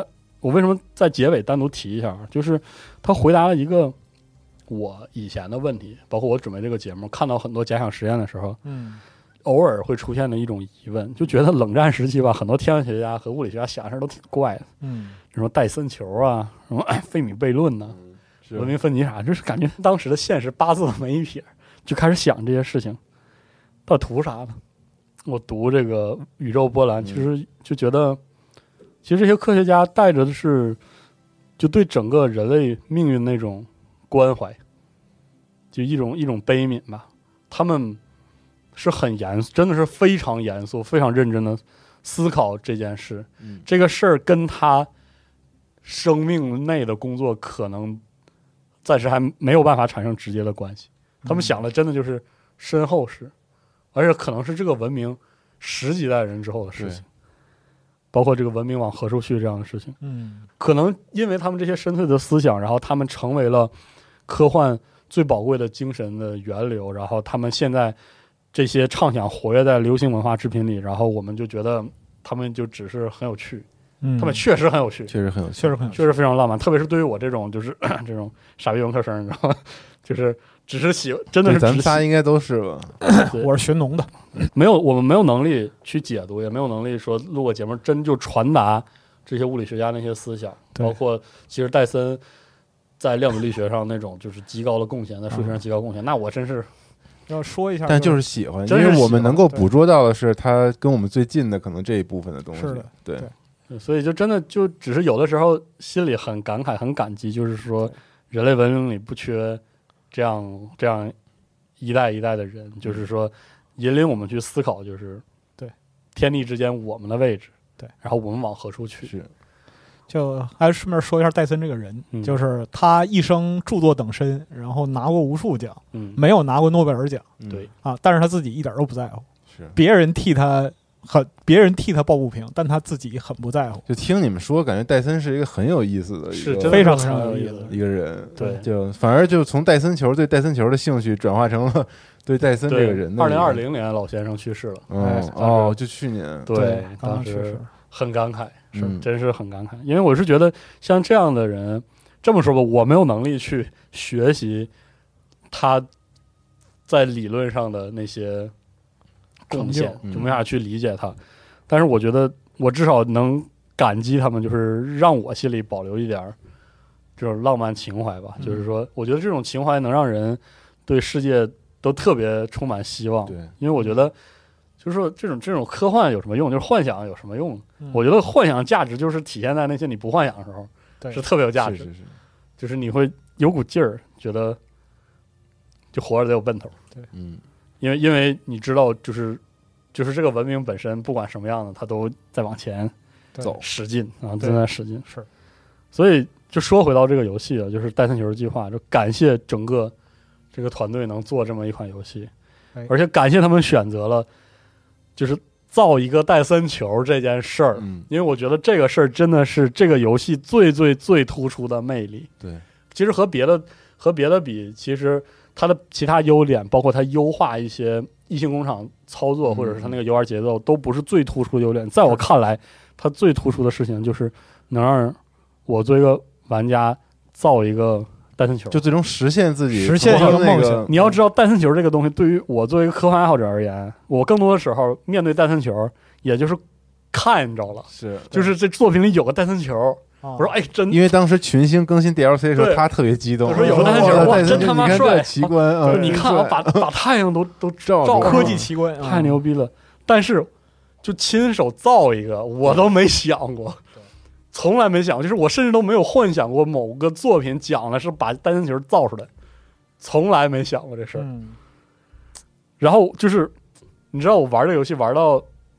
Speaker 2: 我为什么在结尾单独提一下，就是他回答了一个我以前的问题，包括我准备这个节目看到很多假想实验的时候，偶尔会出现的一种疑问，就觉得冷战时期吧，很多天文学家和物理学家想的事都挺怪的，什么戴森球啊，什么费米悖论呢，文明分级啥，就是感觉当时的现实八字没一撇，就开始想这些事情，到底图啥呢？我读这个宇宙波澜，其实就觉得，其实这些科学家带着的是，就对整个人类命运那种关怀，就一种悲悯吧。他们是很严肃，真的是非常严肃、非常认真的思考这件事。这个事儿跟他生命内的工作可能暂时还没有办法产生直接的关系。他们想的真的就是身后事。而且可能是这个文明10几代人之后的事情，包括这个文明往何处去这样的事情。可能因为他们这些深邃的思想，然后他们成为了科幻最宝贵的精神的源流，然后他们现在这些畅想活跃在流行文化制品里，然后我们就觉得他们就只是很有趣。他们确实很有趣，
Speaker 4: 确实很有趣，
Speaker 2: 确实非常浪漫。特别是对于我这种就是这种傻逼文科生，你知道吗？就是只是真的是
Speaker 4: 咱们仨应该都是吧？
Speaker 3: 我是学农的，
Speaker 2: 我们没有能力去解读，也没有能力说录个节目真就传达这些物理学家那些思想，包括其实戴森在量子力学上那种就是极高的贡献，在数学上极高贡献，那我真是
Speaker 3: 要说一下，
Speaker 4: 但就是喜欢，因为我们能够捕捉到的是他跟我们最近的可能这一部分的东西。
Speaker 3: 是的，
Speaker 4: 对。
Speaker 2: 所以就真的就只是有的时候心里很感慨很感激，就是说人类文明里不缺这样一代一代的人，就是说引领我们去思考，就是
Speaker 3: 对
Speaker 2: 天地之间我们的位置，
Speaker 3: 对，
Speaker 2: 然后我们往何处去。
Speaker 4: 是，
Speaker 3: 就还顺便说一下戴森这个人，就是他一生著作等身，然后拿过无数奖，没有拿过诺贝尔奖，
Speaker 2: 对
Speaker 3: 啊，但是他自己一点都不在乎，
Speaker 4: 是
Speaker 3: 别人替他抱不平，但他自己很不在乎。
Speaker 4: 就听你们说，感觉戴森是一个很有意思的，
Speaker 2: 是
Speaker 3: 非常非常有意思
Speaker 4: 的一个人。
Speaker 2: 对，
Speaker 4: 就反而就从戴森球对戴森球的兴趣转化成了对戴森这个人的。
Speaker 2: 2020年老先生去世
Speaker 4: 了，就去年。
Speaker 2: 对，当时很感慨，真是很感慨。因为我是觉得像这样的人，这么说吧，我没有能力去学习他在理论上的那些贡献，就没法去理解他。但是我觉得我至少能感激他们，就是让我心里保留一点这种浪漫情怀吧。就是说，我觉得这种情怀能让人对世界都特别充满希望。
Speaker 4: 对，
Speaker 2: 因为我觉得就是说这种科幻有什么用？就是幻想有什么用？我觉得幻想价值就是体现在那些你不幻想的时候，是特别有价值。
Speaker 4: 是，
Speaker 2: 就是你会有股劲儿，觉得就活着得有奔头。
Speaker 3: 对，
Speaker 2: 因为你知道，就是这个文明本身不管什么样的，它都在往前走，使劲啊，正在使劲。
Speaker 3: 是，
Speaker 2: 所以就说回到这个游戏啊，就是戴森球计划，就感谢整个这个团队能做这么一款游戏，而且感谢他们选择了就是造一个戴森球这件事儿，因为我觉得这个事儿真的是这个游戏最突出的魅力。
Speaker 4: 对，
Speaker 2: 其实和别的比，其实它的其他优点，包括它优化一些异形工厂操作，或者是它那个游玩节奏，都不是最突出的优点。在我看来，它最突出的事情就是能让我作为一个玩家造一个戴森球，
Speaker 4: 就最终实现一
Speaker 3: 个梦想。
Speaker 2: 你要知道，戴森球这个东西，对于我作为一个科幻爱好者而言，我更多的时候面对戴森球，也就是看着了，就是这作品里有个戴森球。我说哎，真，
Speaker 4: 因为当时群星更新 DLC 的时候，他特别激动，
Speaker 2: 我说有个戴森球，哇，真他妈帅！
Speaker 4: 奇观啊！
Speaker 2: 你看把太阳都照
Speaker 3: 科技奇观，
Speaker 2: 太牛逼了。但是就亲手造一个，我都没想过，从来没想过，就是我甚至都没有幻想过某个作品讲的是把戴森球造出来，从来没想过这事儿。然后就是你知道，我玩这个游戏玩到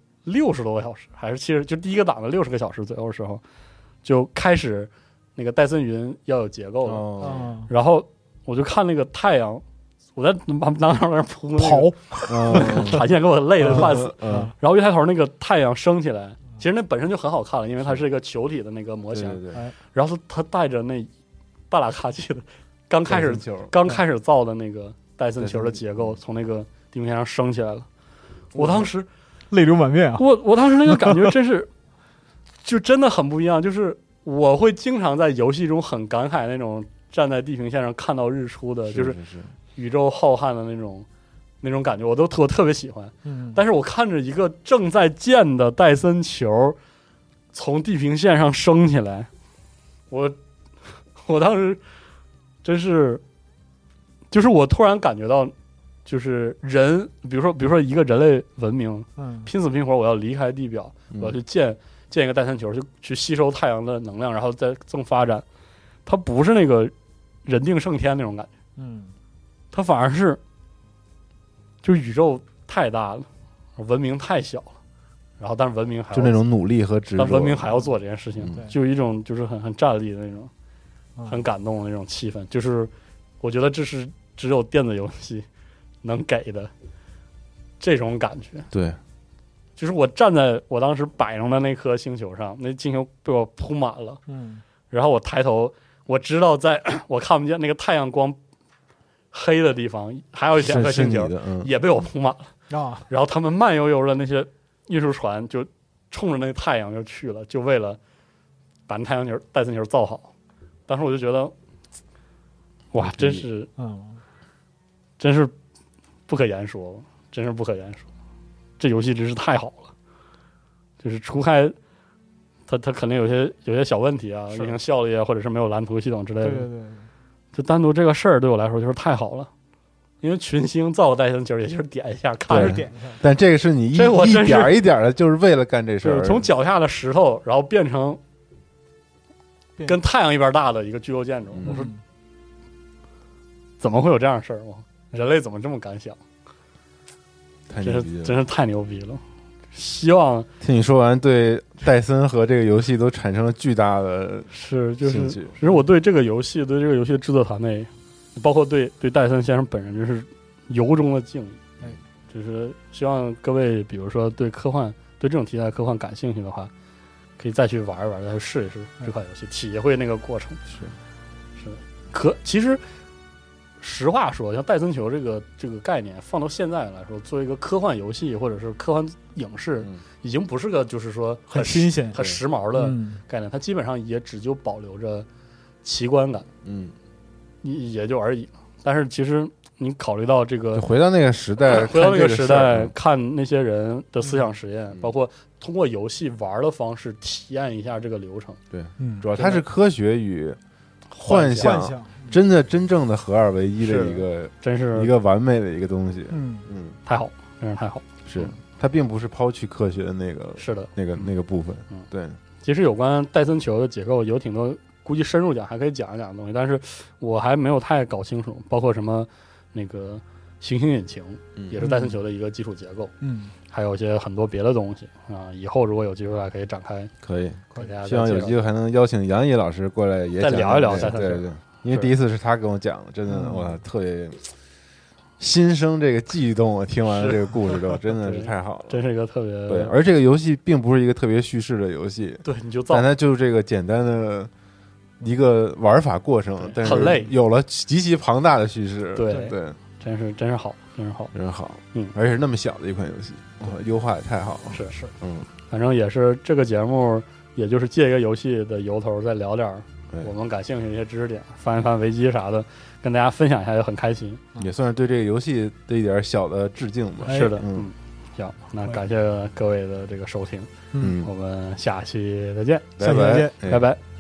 Speaker 2: 60多个小时，还是70，就第一个档的60个小时左右的时候。就开始那个戴森云要有结构了，然后我就看那个太阳，我在那扑
Speaker 3: 跑，
Speaker 2: 塔线给我累得半死。然后一抬头那个太阳升起来，其实那本身就很好看了，因为它是一个球体的那个模型。然后它带着那半拉卡机的刚开始造的那个戴森球的结构，从那个地平线上升起来了。我当时
Speaker 3: 泪流满面啊！
Speaker 2: 我当时那个感觉真是。就真的很不一样，就是我会经常在游戏中很感慨那种站在地平线上看到日出的，就是宇宙浩瀚的那种感觉，我特别喜欢。但是我看着一个正在建的戴森球从地平线上升起来，我当时真是，就是我突然感觉到，就是人，比如说一个人类文明，拼死拼活，我要离开地表，我要去建一个戴森球，去吸收太阳的能量，然后再更发展。它不是那个人定胜天那种感觉，它反而是，就宇宙太大了，文明太小了，然后但是文明还
Speaker 4: 就那种努力和执着，
Speaker 2: 但文明还要做这件事情，就有一种就是很站立的那种，很感动的那种气氛，就是我觉得这是只有电子游戏能给的这种感觉。
Speaker 4: 对，
Speaker 2: 就是我站在我当时摆上的那颗星球上，那星球被我铺满了，然后我抬头，我知道在我看不见那个太阳光黑的地方，还有2颗星球也被我铺满了啊。然后他们慢悠悠的那些运输船就冲着那个太阳就去了，就为了把那太阳球戴森球造好。当时我就觉得，哇，真是不可言说，真是不可言说。这游戏真是太好了，就是除开它肯定有些小问题啊，运行效率啊，或者是没有蓝图系统之类的。
Speaker 3: 对，
Speaker 2: 就单独这个事儿对我来说就是太好了，因为群星造个戴森球也就是点一下，看着点一下。
Speaker 4: 但这个是你一点一点的，就是为了干这事儿，
Speaker 2: 从脚下的石头，然后变成跟太阳一边大的一个巨构建筑。我说，怎么会有这样的事儿？人类怎么这么敢想？真是太牛逼了！希望
Speaker 4: 听你说完，对戴森和这个游戏都产生了巨大的兴趣。
Speaker 2: 其实我对这个游戏的制作团队，包括对戴森先生本人，真是由衷的敬意。就是希望各位，比如说对这种题材科幻感兴趣的话，可以再去玩一玩，再去试一试这款游戏，体会那个过程。其实。实话说，像戴森球这个概念放到现在来说，作为一个科幻游戏或者是科幻影视，已经不是个就是说
Speaker 3: 很新鲜、
Speaker 2: 很时髦的概念，它基本上也只就保留着奇观感，也就而已了。但是其实你考虑到这个，
Speaker 4: 回到那个时代，
Speaker 2: 看那些人的思想实验，包括通过游戏玩的方式体验一下这个流程。
Speaker 4: 对，主要它是科学与幻想。真正的合二为一的一个，
Speaker 2: 真是
Speaker 4: 一个完美的一个东西。
Speaker 2: 太好，真是太好。
Speaker 4: 是，它并不是抛去科学的那个，
Speaker 2: 是的，
Speaker 4: 那个部分。对。
Speaker 2: 其实有关戴森球的结构有挺多，估计深入讲还可以讲一讲的东西，但是我还没有太搞清楚，包括什么那个行星引擎，也是戴森球的一个基础结构。还有一些很多别的东西啊，以后如果有机会还可以展开。
Speaker 4: 可以，希望有机会还能邀请杨毅老师过来也
Speaker 2: 再聊一聊戴森球。
Speaker 4: 对。因为第一次是他跟我讲的，真的我特别心生这个悸动。我听完了这个故事之后，真的是太好了，
Speaker 2: 真是一个特别
Speaker 4: 对。而这个游戏并不是一个特别叙事的游戏，
Speaker 2: 对，你就造，
Speaker 4: 但它就是这个简单的一个玩法过程，但是
Speaker 2: 很累，
Speaker 4: 有了极其庞大的叙事。
Speaker 2: 对，真是好，
Speaker 4: 而且是那么小的一款游戏，优化也太好了。
Speaker 2: 是，反正也是这个节目，也就是借一个游戏的由头，再聊点我们感兴趣的一些知识点，翻一翻维基啥的，跟大家分享一下，也很开心，
Speaker 4: 也算是对这个游戏的一点小的致敬吧。
Speaker 2: 是的，行，那感谢各位的这个收听，我们下期再见，
Speaker 3: 下期再见，
Speaker 2: 拜拜。